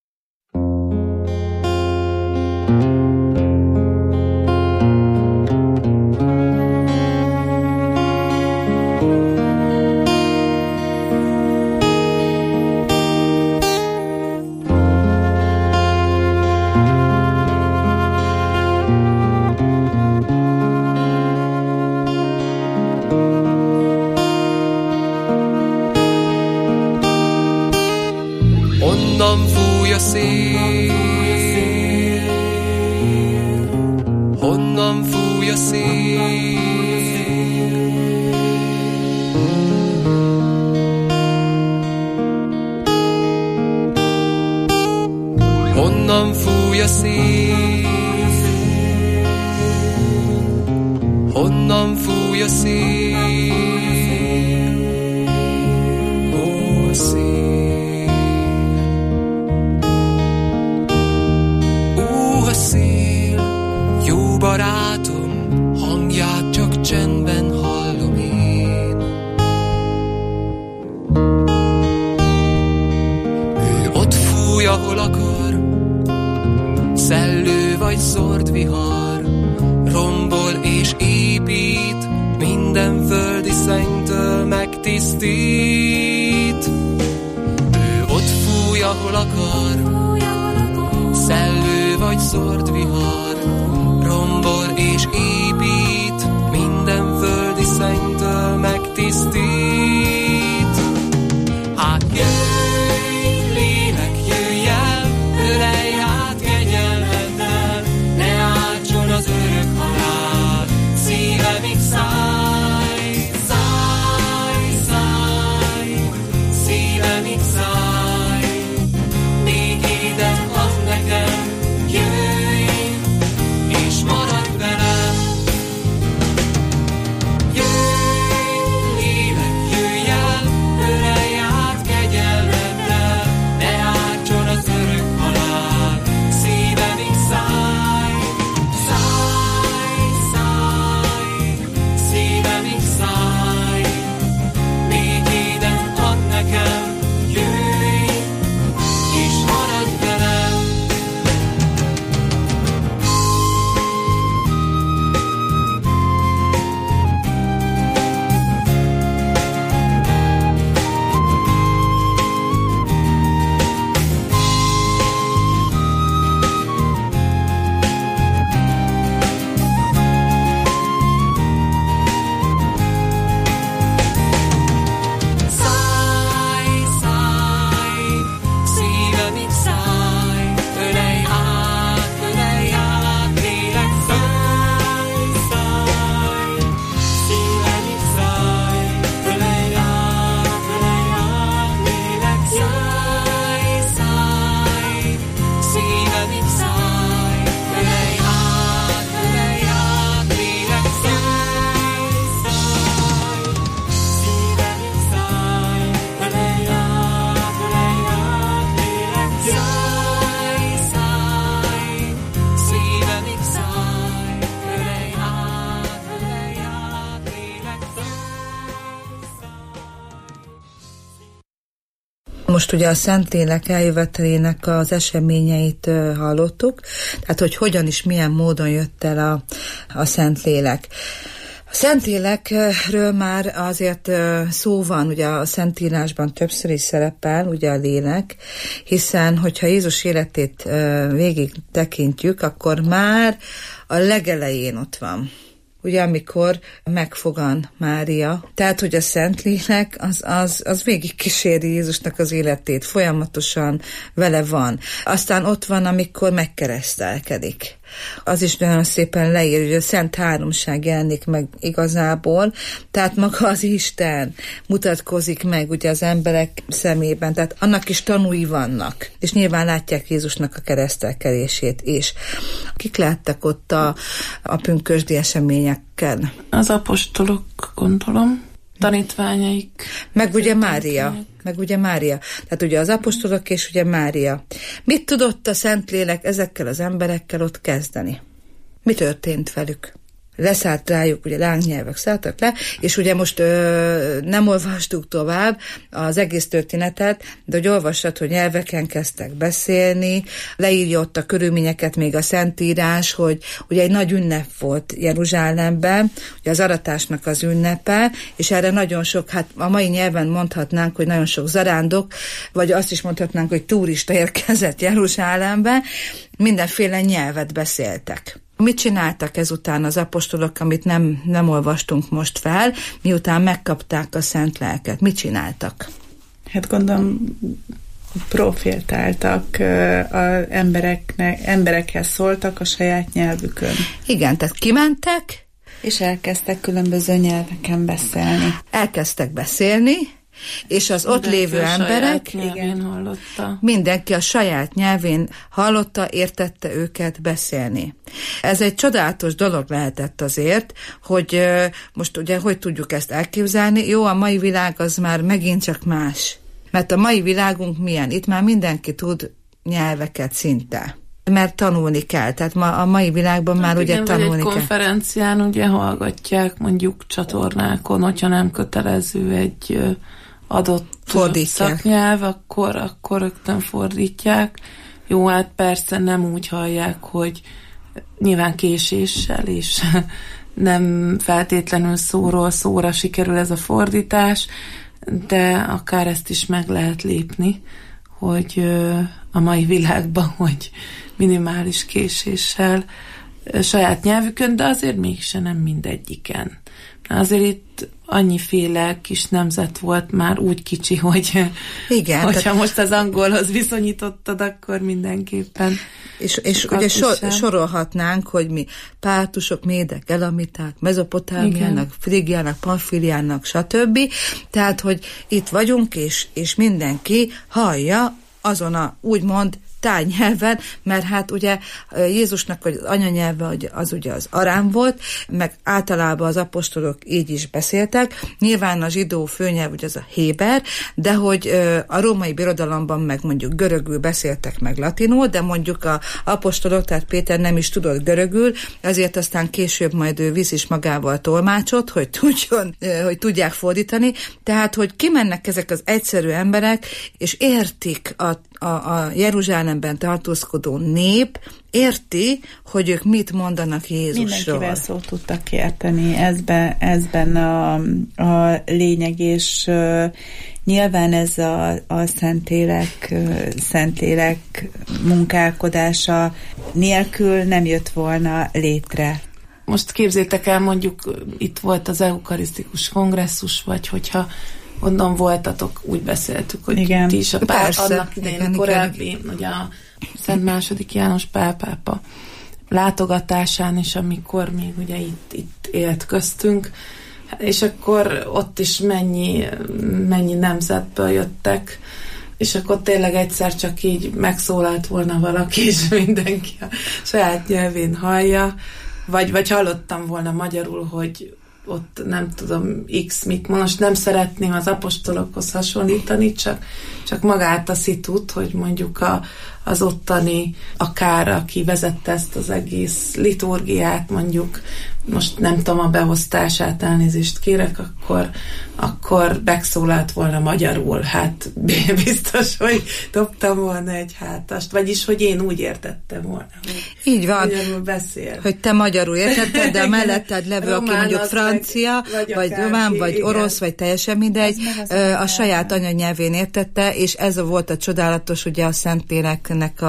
Honnan fúj a szél? Honnan fúj a szél? Honnan fúj a szél? Honnan fúj a szél? Ó, a szél. Szél, jó barátom, hangját csak csendben hallom én. Ő ott fúj, ahol akar, szellő vagy zord vihar, rombol és épít, minden földi szennystől megtisztít. Ő ott fúj, ahol akar, szellő vagy zord vihar, rombol és épít, minden földi szennystől megtisztít. Hát jöjj, lélek, jöjj el, ölelj át kegyelmeddel, ne átson az örök halál, szívemig szállj, szállj, szállj, szívemig szállj, még édet ad nekem, jöjj, és maradj velem, Most ugye a Szentlélek eljövetelének az eseményeit hallottuk, tehát hogy hogyan is, milyen módon jött el a Szentlélek. A Szentlélekről már azért szó van, ugye a Szentírásban többször is szerepel, ugye a lélek, hiszen hogyha Jézus életét végig tekintjük, akkor már a legelején ott van. Ugye, amikor megfogan Mária. Tehát, hogy a Szentlélek az végig kíséri Jézusnak az életét, folyamatosan vele van. Aztán ott van, amikor megkeresztelkedik. Az is nagyon szépen leír, hogy a Szent Háromság jelenik meg igazából, tehát maga az Isten mutatkozik meg ugye az emberek szemében, tehát annak is tanúi vannak, és nyilván látják Jézusnak a keresztelkedését is. Kik láttak ott a pünkösdi eseményekkel? Az apostolok, gondolom, tanítványaik. Meg ugye Mária. Tehát ugye az apostolok és ugye Mária. Mit tudott a Szentlélek ezekkel az emberekkel ott kezdeni? Mi történt velük? Leszállt rájuk, ugye lángnyelvek szálltak le, és ugye most nem olvastuk tovább az egész történetet, de hogy olvassad, hogy nyelveken kezdtek beszélni, leírja ott a körülményeket még a Szentírás, hogy ugye egy nagy ünnep volt Jeruzsálemben, ugye az aratásnak az ünnepe, és erre nagyon sok, hát a mai nyelven mondhatnánk, hogy nagyon sok zarándok, vagy azt is mondhatnánk, hogy turista érkezett Jeruzsálembe, mindenféle nyelvet beszéltek. Mit csináltak ezután az apostolok, amit nem olvastunk most fel, miután megkapták a Szent Lelket? Mit csináltak? Hát gondolom profétáltak, az emberekhez szóltak a saját nyelvükön. Igen, tehát kimentek, és elkezdtek különböző nyelveken beszélni. Elkezdtek beszélni, és az ott lévő emberek, mindenki a saját nyelvén hallotta, értette őket beszélni. Ez egy csodálatos dolog lehetett azért, hogy most ugye hogy tudjuk ezt elképzelni? Jó, a mai világ az már megint csak más. Mert a mai világunk milyen? Itt már mindenki tud nyelveket szinte. Mert tanulni kell, tehát a mai világban már ugye tanulni kell. Egy konferencián ugye hallgatják mondjuk csatornákon, hogyha nem kötelező egy adott szaknyelv, akkor rögtön fordítják. Jó, hát persze nem úgy hallják, hogy nyilván késéssel, és nem feltétlenül szóról szóra sikerül ez a fordítás, de akár ezt is meg lehet lépni, hogy a mai világban, hogy minimális késéssel saját nyelvükön, de azért mégsem nem mindegyiken. Azért itt annyiféle kis nemzet volt már úgy kicsi, hogy igen, hogyha tehát most az angolhoz viszonyítottad, akkor mindenképpen. És ugye sorolhatnánk, hogy mi pártusok, médek, elamiták, Mezopotámiának, Frigiának, Pamfiliának, stb. Tehát, hogy itt vagyunk, és mindenki hallja azon a úgymond tájnyelven, mert hát ugye Jézusnak az anyanyelve az ugye az arám volt, meg általában az apostolok így is beszéltek, nyilván a zsidó főnyelv ugye az a héber, de hogy a római birodalomban meg mondjuk görögül beszéltek meg latinul, de mondjuk a apostolok, tehát Péter nem is tudott görögül, ezért aztán később majd ő visz is magával tolmácsot, hogy tudják fordítani, tehát hogy kimennek ezek az egyszerű emberek, és értik a Jeruzsálemben tartózkodó nép, érti, hogy ők mit mondanak Jézusról. Mindenkivel szót tudtak érteni, ezben a lényeg, és nyilván ez a Szentlélek munkálkodása nélkül nem jött volna létre. Most képzétek el, mondjuk itt volt az eukarisztikus kongresszus, vagy hogyha onnan voltatok, úgy beszéltük, hogy igen. Ti is a annak idején korábbi, ugye a Szent II. János Pál pápa látogatásán is, amikor még ugye itt élt köztünk, és akkor ott is mennyi nemzetből jöttek, és akkor tényleg egyszer csak így megszólalt volna valaki, és mindenki a saját nyelvén hallja, vagy hallottam volna magyarul, hogy ott nem tudom X mit, most nem szeretném az apostolokhoz hasonlítani, csak magát a szitut, hogy mondjuk a az ottani, akár aki vezette ezt az egész liturgiát, mondjuk, most nem tudom a beosztását, elnézést kérek, akkor megszólalt volna magyarul. Hát biztos, hogy dobtam volna egy hátast. Vagyis, hogy én úgy értettem volna, hogy így van, magyarul beszél. hogy te magyarul értetted, de a melletted levő, aki mondjuk francia, vagy román, vagy orosz, vagy teljesen mindegy, a saját anyanyelvén értette, és ez volt a csodálatos, ugye a Szentléleknek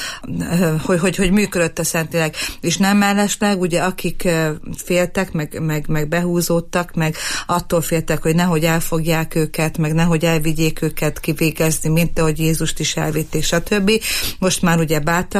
hogy működött a Szentlélek. És nem mellesleg, ugye akik féltek, meg behúzódtak, meg attól féltek, hogy nehogy elfogják őket, meg nehogy elvigyék őket kivégezni, mint ahogy Jézust is elvitték, stb. Most már ugye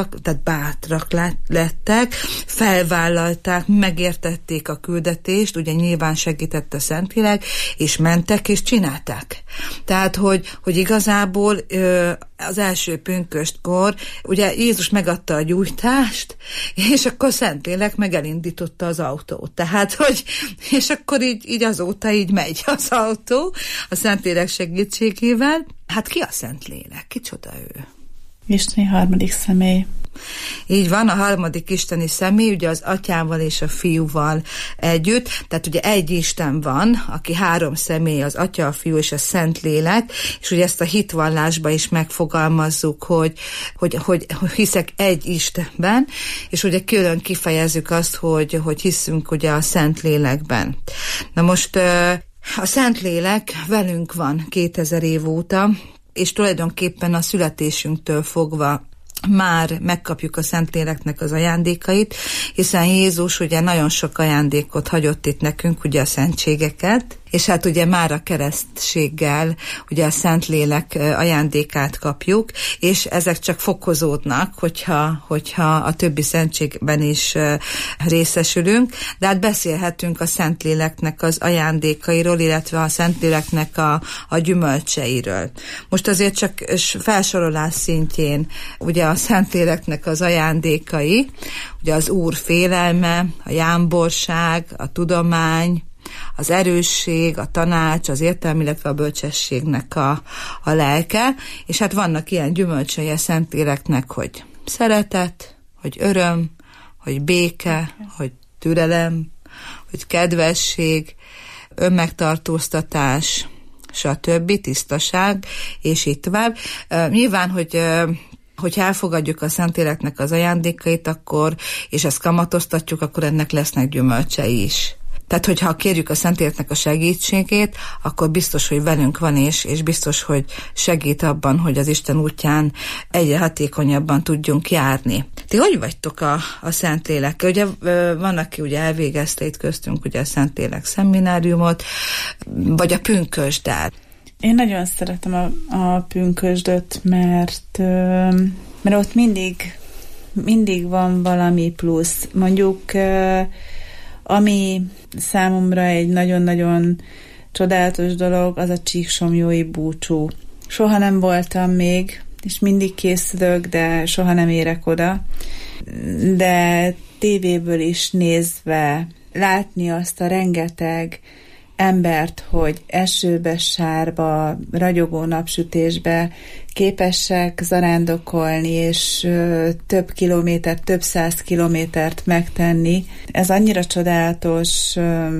bátrak lettek, felvállalták, megértették a küldetést, ugye nyilván segített a Szentlélek, és mentek, és csinálták. Tehát, hogy igazából az első pünköstkor, ugye Jézus megadta a gyújtást, és akkor Szentlélek meg elindította az autót. Tehát, hogy, és akkor így azóta így megy az autó a Szentlélek segítségével. Hát ki a Szentlélek? Kicsoda ő? Isteni harmadik személy. Így van, a harmadik isteni személy, ugye az atyával és a fiúval együtt, tehát ugye egy Isten van, aki három személy, az atya, a fiú és a Szentlélek, és ugye ezt a hitvallásban is megfogalmazzuk, hogy hiszek egy Istenben, és ugye külön kifejezzük azt, hogy hiszünk ugye a Szentlélekben. Na most a Szentlélek velünk van 2000 év óta, és tulajdonképpen a születésünktől fogva már megkapjuk a Szentléleknek az ajándékait, hiszen Jézus ugye nagyon sok ajándékot hagyott itt nekünk, ugye a szentségeket, és hát ugye már a keresztséggel ugye a Szentlélek ajándékát kapjuk, és ezek csak fokozódnak, hogyha a többi szentségben is részesülünk, de hát beszélhetünk a Szentléleknek az ajándékairól, illetve a Szentléleknek a gyümölcseiről. Most azért csak felsorolás szintjén ugye a Szentléleknek az ajándékai, ugye az Úr félelme, a jámborság, a tudomány, az erősség, a tanács, az értelem, illetve a bölcsességnek a lelke, és hát vannak ilyen gyümölcsei a Szentléleknek, hogy szeretet, hogy öröm, hogy béke, hogy türelem, hogy kedvesség, önmegtartóztatás, stb., tisztaság, és így tovább. Nyilván, hogy elfogadjuk a Szentléleknek az ajándékait, akkor, és ezt kamatoztatjuk, akkor ennek lesznek gyümölcsei is. Tehát, hogyha kérjük a Szentléleknek a segítségét, akkor biztos, hogy velünk van, és biztos, hogy segít abban, hogy az Isten útján egyre hatékonyabban tudjunk járni. Ti hogy vagytok a Szentlélekkel? Ugye van, aki ugye elvégezte itt köztünk ugye a Szentlélek szemináriumot, vagy a pünkösdát. Én nagyon szeretem a pünkösdöt, mert ott mindig van valami plusz. Mondjuk ami számomra egy nagyon-nagyon csodálatos dolog, az a csíksomlyói búcsú. Soha nem voltam még, és mindig készülök, de soha nem érek oda. De tévéből is nézve látni azt a rengeteg embert, hogy esőbe, sárba, ragyogó napsütésbe képesek zarándokolni, és több kilométert, több 100 kilométert megtenni. Ez annyira csodálatos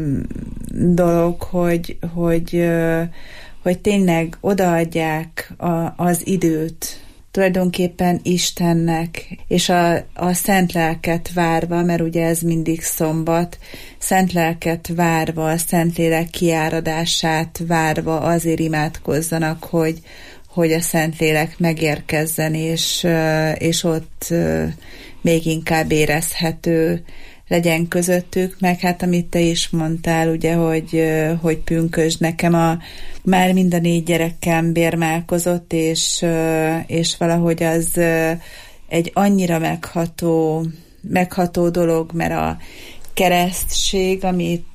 dolog, hogy tényleg odaadják az időt tulajdonképpen Istennek, és a szent lelket várva, mert ugye ez mindig szombat, szent lelket várva, a Szentlélek kiáradását várva azért imádkozzanak, hogy a Szentlélek megérkezzen, és ott még inkább érezhető legyen közöttük, meg hát amit te is mondtál, ugye, hogy pünkösd nekem már mind a 4 gyerekkem bérmálkozott, és valahogy az egy annyira megható dolog, mert a keresztség,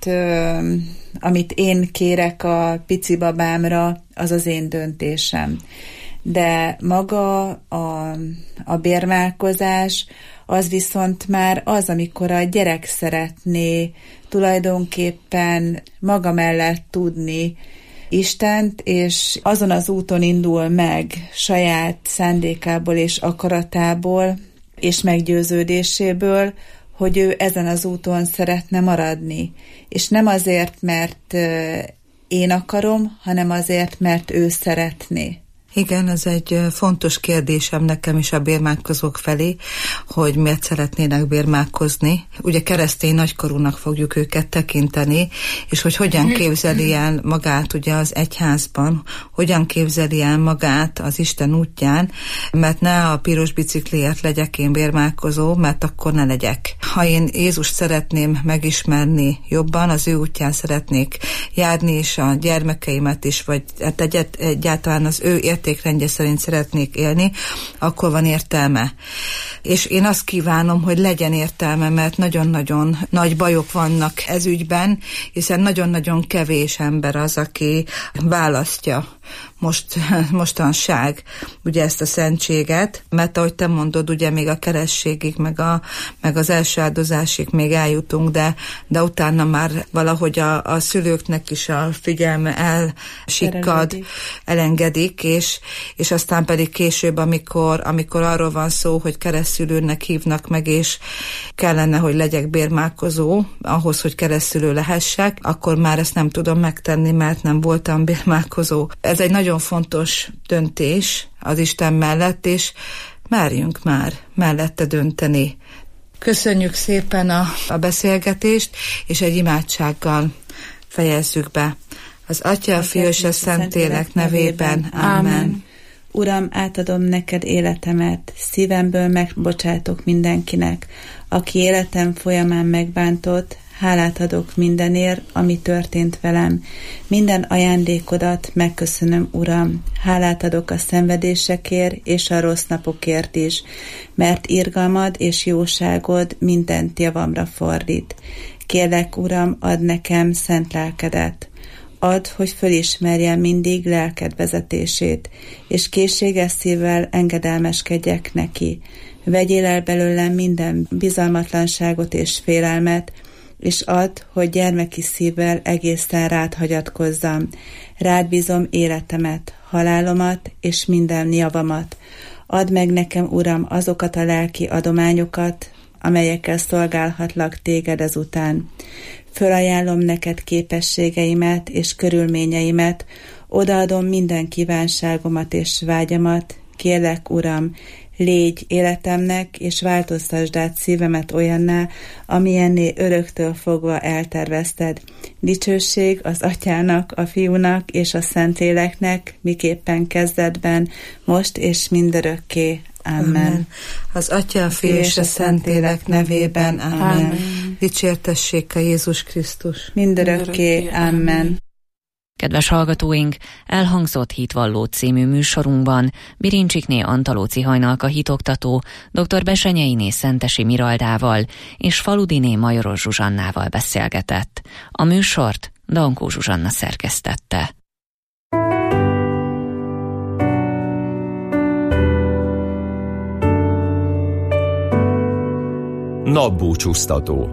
amit én kérek a pici babámra, az az én döntésem. De maga a bérmálkozás, az viszont már az, amikor a gyerek szeretné tulajdonképpen maga mellett tudni Istent, és azon az úton indul meg saját szándékából és akaratából és meggyőződéséből, hogy ő ezen az úton szeretne maradni. És nem azért, mert én akarom, hanem azért, mert ő szeretné. Igen, ez egy fontos kérdésem nekem is a bérmálkozók felé, hogy miért szeretnének bérmálkozni. Ugye keresztény nagykorúnak fogjuk őket tekinteni, és hogy hogyan képzeli el magát ugye az egyházban, hogyan képzeli el magát az Isten útján, mert ne a piros bicikliért legyek én bérmálkozó, mert akkor ne legyek. Ha én Jézust szeretném megismerni jobban, az ő útján szeretnék járni, és a gyermekeimet is, vagy egyáltalán az ő értékrendje szerint szeretnék élni, akkor van értelme. És én azt kívánom, hogy legyen értelme, mert nagyon-nagyon nagy bajok vannak ez ügyben, hiszen nagyon-nagyon kevés ember az, aki választja mostanság ugye ezt a szentséget, mert ahogy te mondod, ugye még a kerességig, meg az első áldozásig még eljutunk, de utána már valahogy a szülőknek is a figyelme elsikkad, elengedik, és aztán pedig később, amikor arról van szó, hogy keresztszülőnek hívnak meg, és kellene, hogy legyek bérmálkozó, ahhoz, hogy keresztszülő lehessek, akkor már ezt nem tudom megtenni, mert nem voltam bérmálkozó. Ez egy nagyon fontos döntés az Isten mellett, és merjünk már mellette dönteni. Köszönjük szépen a beszélgetést, és egy imádsággal fejezzük be. Az Atya, a Fiú és a Szentlélek nevében. Amen. Uram, átadom neked életemet, szívemből megbocsátok mindenkinek, aki életem folyamán megbántott, hálát adok mindenért, ami történt velem. Minden ajándékodat megköszönöm, Uram. Hálát adok a szenvedésekért és a rossz napokért is, mert irgalmad és jóságod mindent javamra fordít. Kérlek, Uram, add nekem szent lelkedet. Add, hogy fölismerjem mindig lelked vezetését, és készséges szívvel engedelmeskedjek neki. Vegyél el belőlem minden bizalmatlanságot és félelmet, és add, hogy gyermeki szívvel egészen rád hagyatkozzam. Rád bízom életemet, halálomat és minden javamat. Add meg nekem, Uram, azokat a lelki adományokat, amelyekkel szolgálhatlak téged ezután. Fölajánlom neked képességeimet és körülményeimet, odaadom minden kívánságomat és vágyamat. Kérlek, Uram, légy életemnek, és változtasd át szívemet olyanná, amilyenné öröktől fogva eltervezted. Dicsőség az Atyának, a Fiúnak és a Szentléleknek, miképpen kezdetben, most és mindörökké. Amen. Az Atya, a Fiú és a Szentlélek nevében. Amen. Dicsértessék a Jézus Krisztus. Mindörökké. Amen. Kedves hallgatóink, elhangzott Hitvalló című műsorunkban Birincsikné Antalóci Hajnalka hitoktató, dr. Besenyeiné Szentesi Miraldával és Faludiné Majoros Zsuzsannával beszélgetett. A műsort Dankó Zsuzsanna szerkesztette. Napbúcsúztató.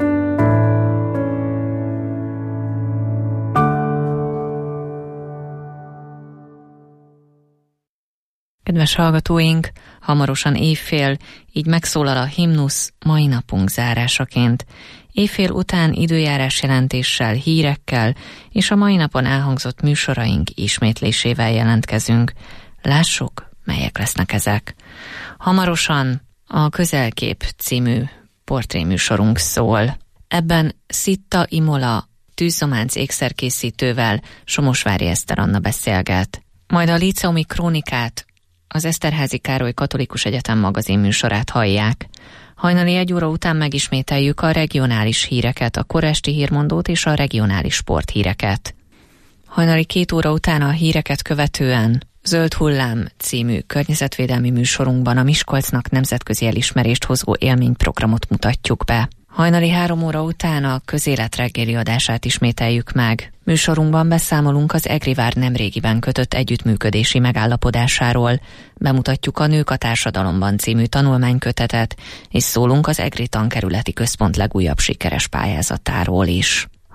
Kedves hallgatóink, hamarosan évfél, így megszólal a himnusz mai napunk zárásaként. Évfél után időjárás jelentéssel, hírekkel és a mai napon elhangzott műsoraink ismétlésével jelentkezünk. Lássuk, melyek lesznek ezek. Hamarosan a Közelkép című portréműsorunk szól. Ebben Szitta Imola tűzzománc ékszerkészítővel Somosvári Eszter Anna beszélget. Majd a Líceumi Krónikát, az Eszterházy Károly Katolikus Egyetem magazin műsorát hallják. Hajnali 1 óra után megismételjük a regionális híreket, a koresti hírmondót és a regionális sporthíreket. Hajnali 2 óra után a híreket követően Zöld Hullám című környezetvédelmi műsorunkban a Miskolcnak nemzetközi elismerést hozó élményprogramot mutatjuk be. Hajnali 3 óra után a Közélet reggeli adását ismételjük meg. Műsorunkban beszámolunk az Egrivár nemrégiben kötött együttműködési megállapodásáról, bemutatjuk a Nők a társadalomban című tanulmánykötetet, és szólunk az Egri Tankerületi Központ legújabb sikeres pályázatáról is.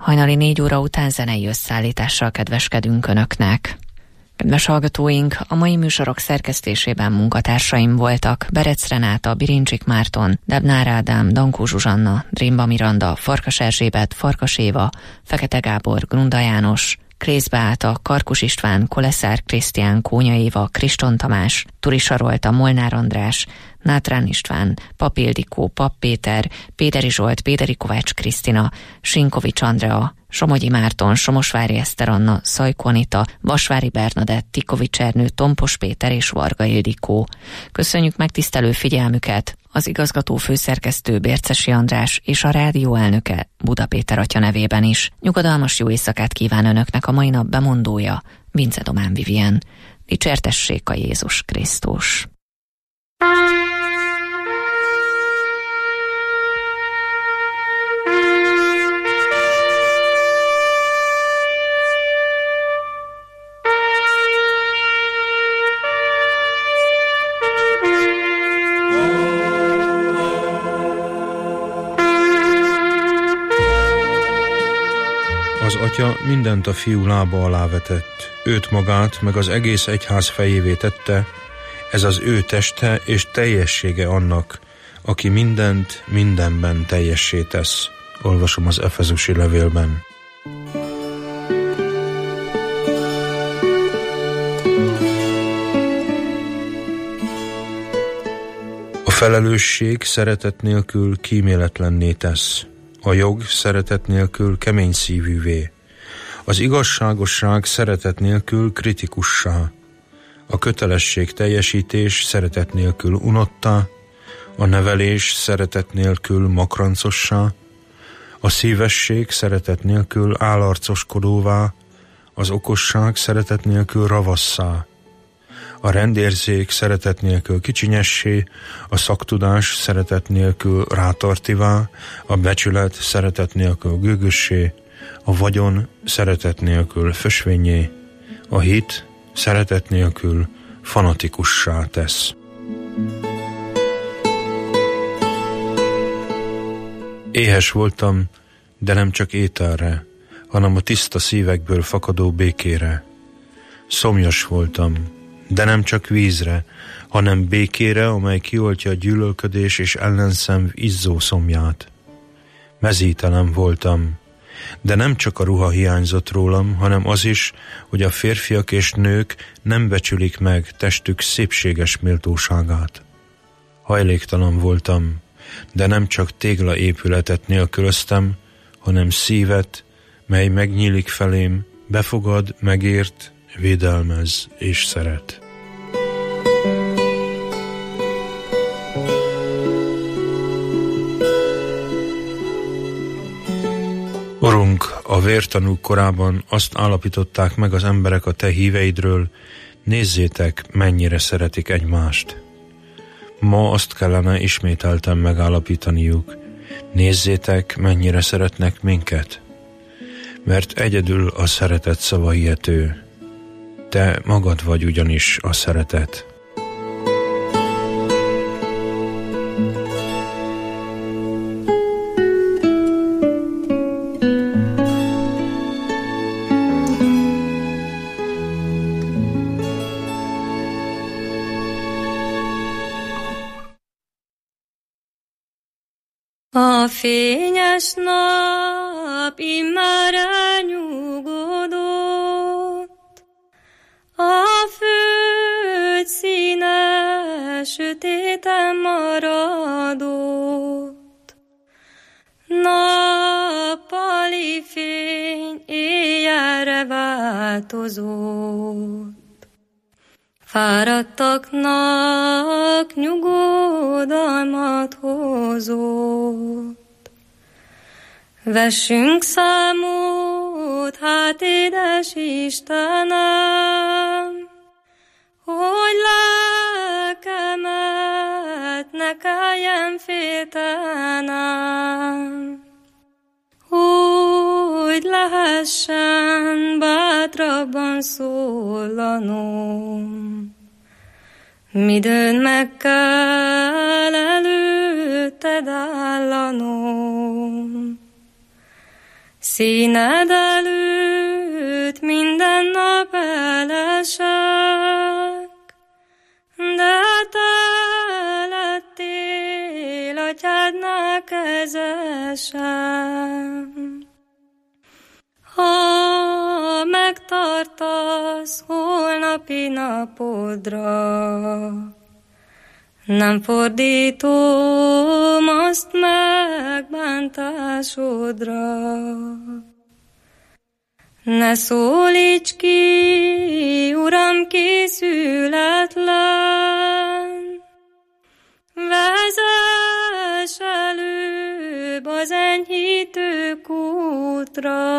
Hajnali 4 óra után zenei összeállítással kedveskedünk Önöknek. Kedves hallgatóink, a mai műsorok szerkesztésében munkatársaim voltak: Berec Renáta, Birincsik Márton, Debnár Ádám, Dankó Zsuzsanna, Drémba Miranda, Farkas Erzsébet, Farkas Éva, Fekete Gábor, Grunda János, Krész Beáta, Karkus István, Koleszár Krisztián, Kónya Éva, Kriston Tamás, Turisa Rolta, Molnár András, Nátrán István, Pap Ildikó, Pap Péter, Péteri Zsolt, Péteri Kovács Krisztina, Sinkovics Andrea, Somogyi Márton, Somosvári Eszter Anna, Szajko Anita, Vasvári Bernadett, Tikovics Ernő, Tompos Péter és Varga Ildikó. Köszönjük megtisztelő figyelmüket! Az igazgató főszerkesztő Bércesi András és a rádió elnöke Buda Péter atya nevében is. Nyugodalmas jó éjszakát kíván Önöknek a mai nap bemondója, Vince Domán Vivien. Dicsértessék a Jézus Krisztus! Az atya mindent a fiú lába alá vetett, őt magát, meg az egész egyház fejévé tette, ez az ő teste és teljessége annak, aki mindent mindenben teljessé tesz. Olvasom az Efezusi levélben. A felelősség szeretet nélkül kíméletlenné tesz. A jog szeretet nélkül kemény szívűvé, az igazságosság szeretet nélkül kritikussá, a kötelesség teljesítés szeretet nélkül unottá, a nevelés szeretet nélkül makrancossá, a szívesség szeretet nélkül állarcoskodóvá, az okosság szeretet nélkül ravasszá, a rendérzék szeretet nélkül kicsinyessé, a szaktudás szeretet nélkül rátartivá, a becsület szeretet nélkül gőgössé, a vagyon szeretet nélkül fösvényé, a hit szeretet nélkül fanatikussá tesz. Éhes voltam, de nem csak ételre, hanem a tiszta szívekből fakadó békére. Szomjas voltam, de nem csak vízre, hanem békére, amely kioltja a gyűlölködés és ellenszenv izzó szomját. Mezítelen voltam, de nem csak a ruha hiányzott rólam, hanem az is, hogy a férfiak és nők nem becsülik meg testük szépséges méltóságát. Hajléktalan voltam, de nem csak téglaépületet nélkülöztem, hanem szívet, mely megnyílik felém, befogad, megért, védelmez és szeret. Urunk, a vértanúk korában azt állapították meg az emberek a te híveidről, nézzétek, mennyire szeretik egymást. Ma azt kellene ismételten megállapítaniuk, nézzétek, mennyire szeretnek minket. Mert egyedül a szeretet szava hihető. Te magad vagy ugyanis a szeretet. A fényes nap immár elnyugodott, a föld színe sötéten maradott. Nappali fény éjjelre változott. Fáradtaknak nyugodalmat hozott. Vessünk számot, hát édes Istenem, hogy lelkemet ne kelljen féltenem, hogy lehessen bátrabban szólanom. Midőn meg kell előtted állanom. színed előtt minden nap elesek, de te lettél atyádnál kezesem. Ha megtartasz holnapi napodra, nem fordítom azt megbántásodra. Ne szólíts ki, Uram, készületlen, vezess előbb az enyhítő kútra.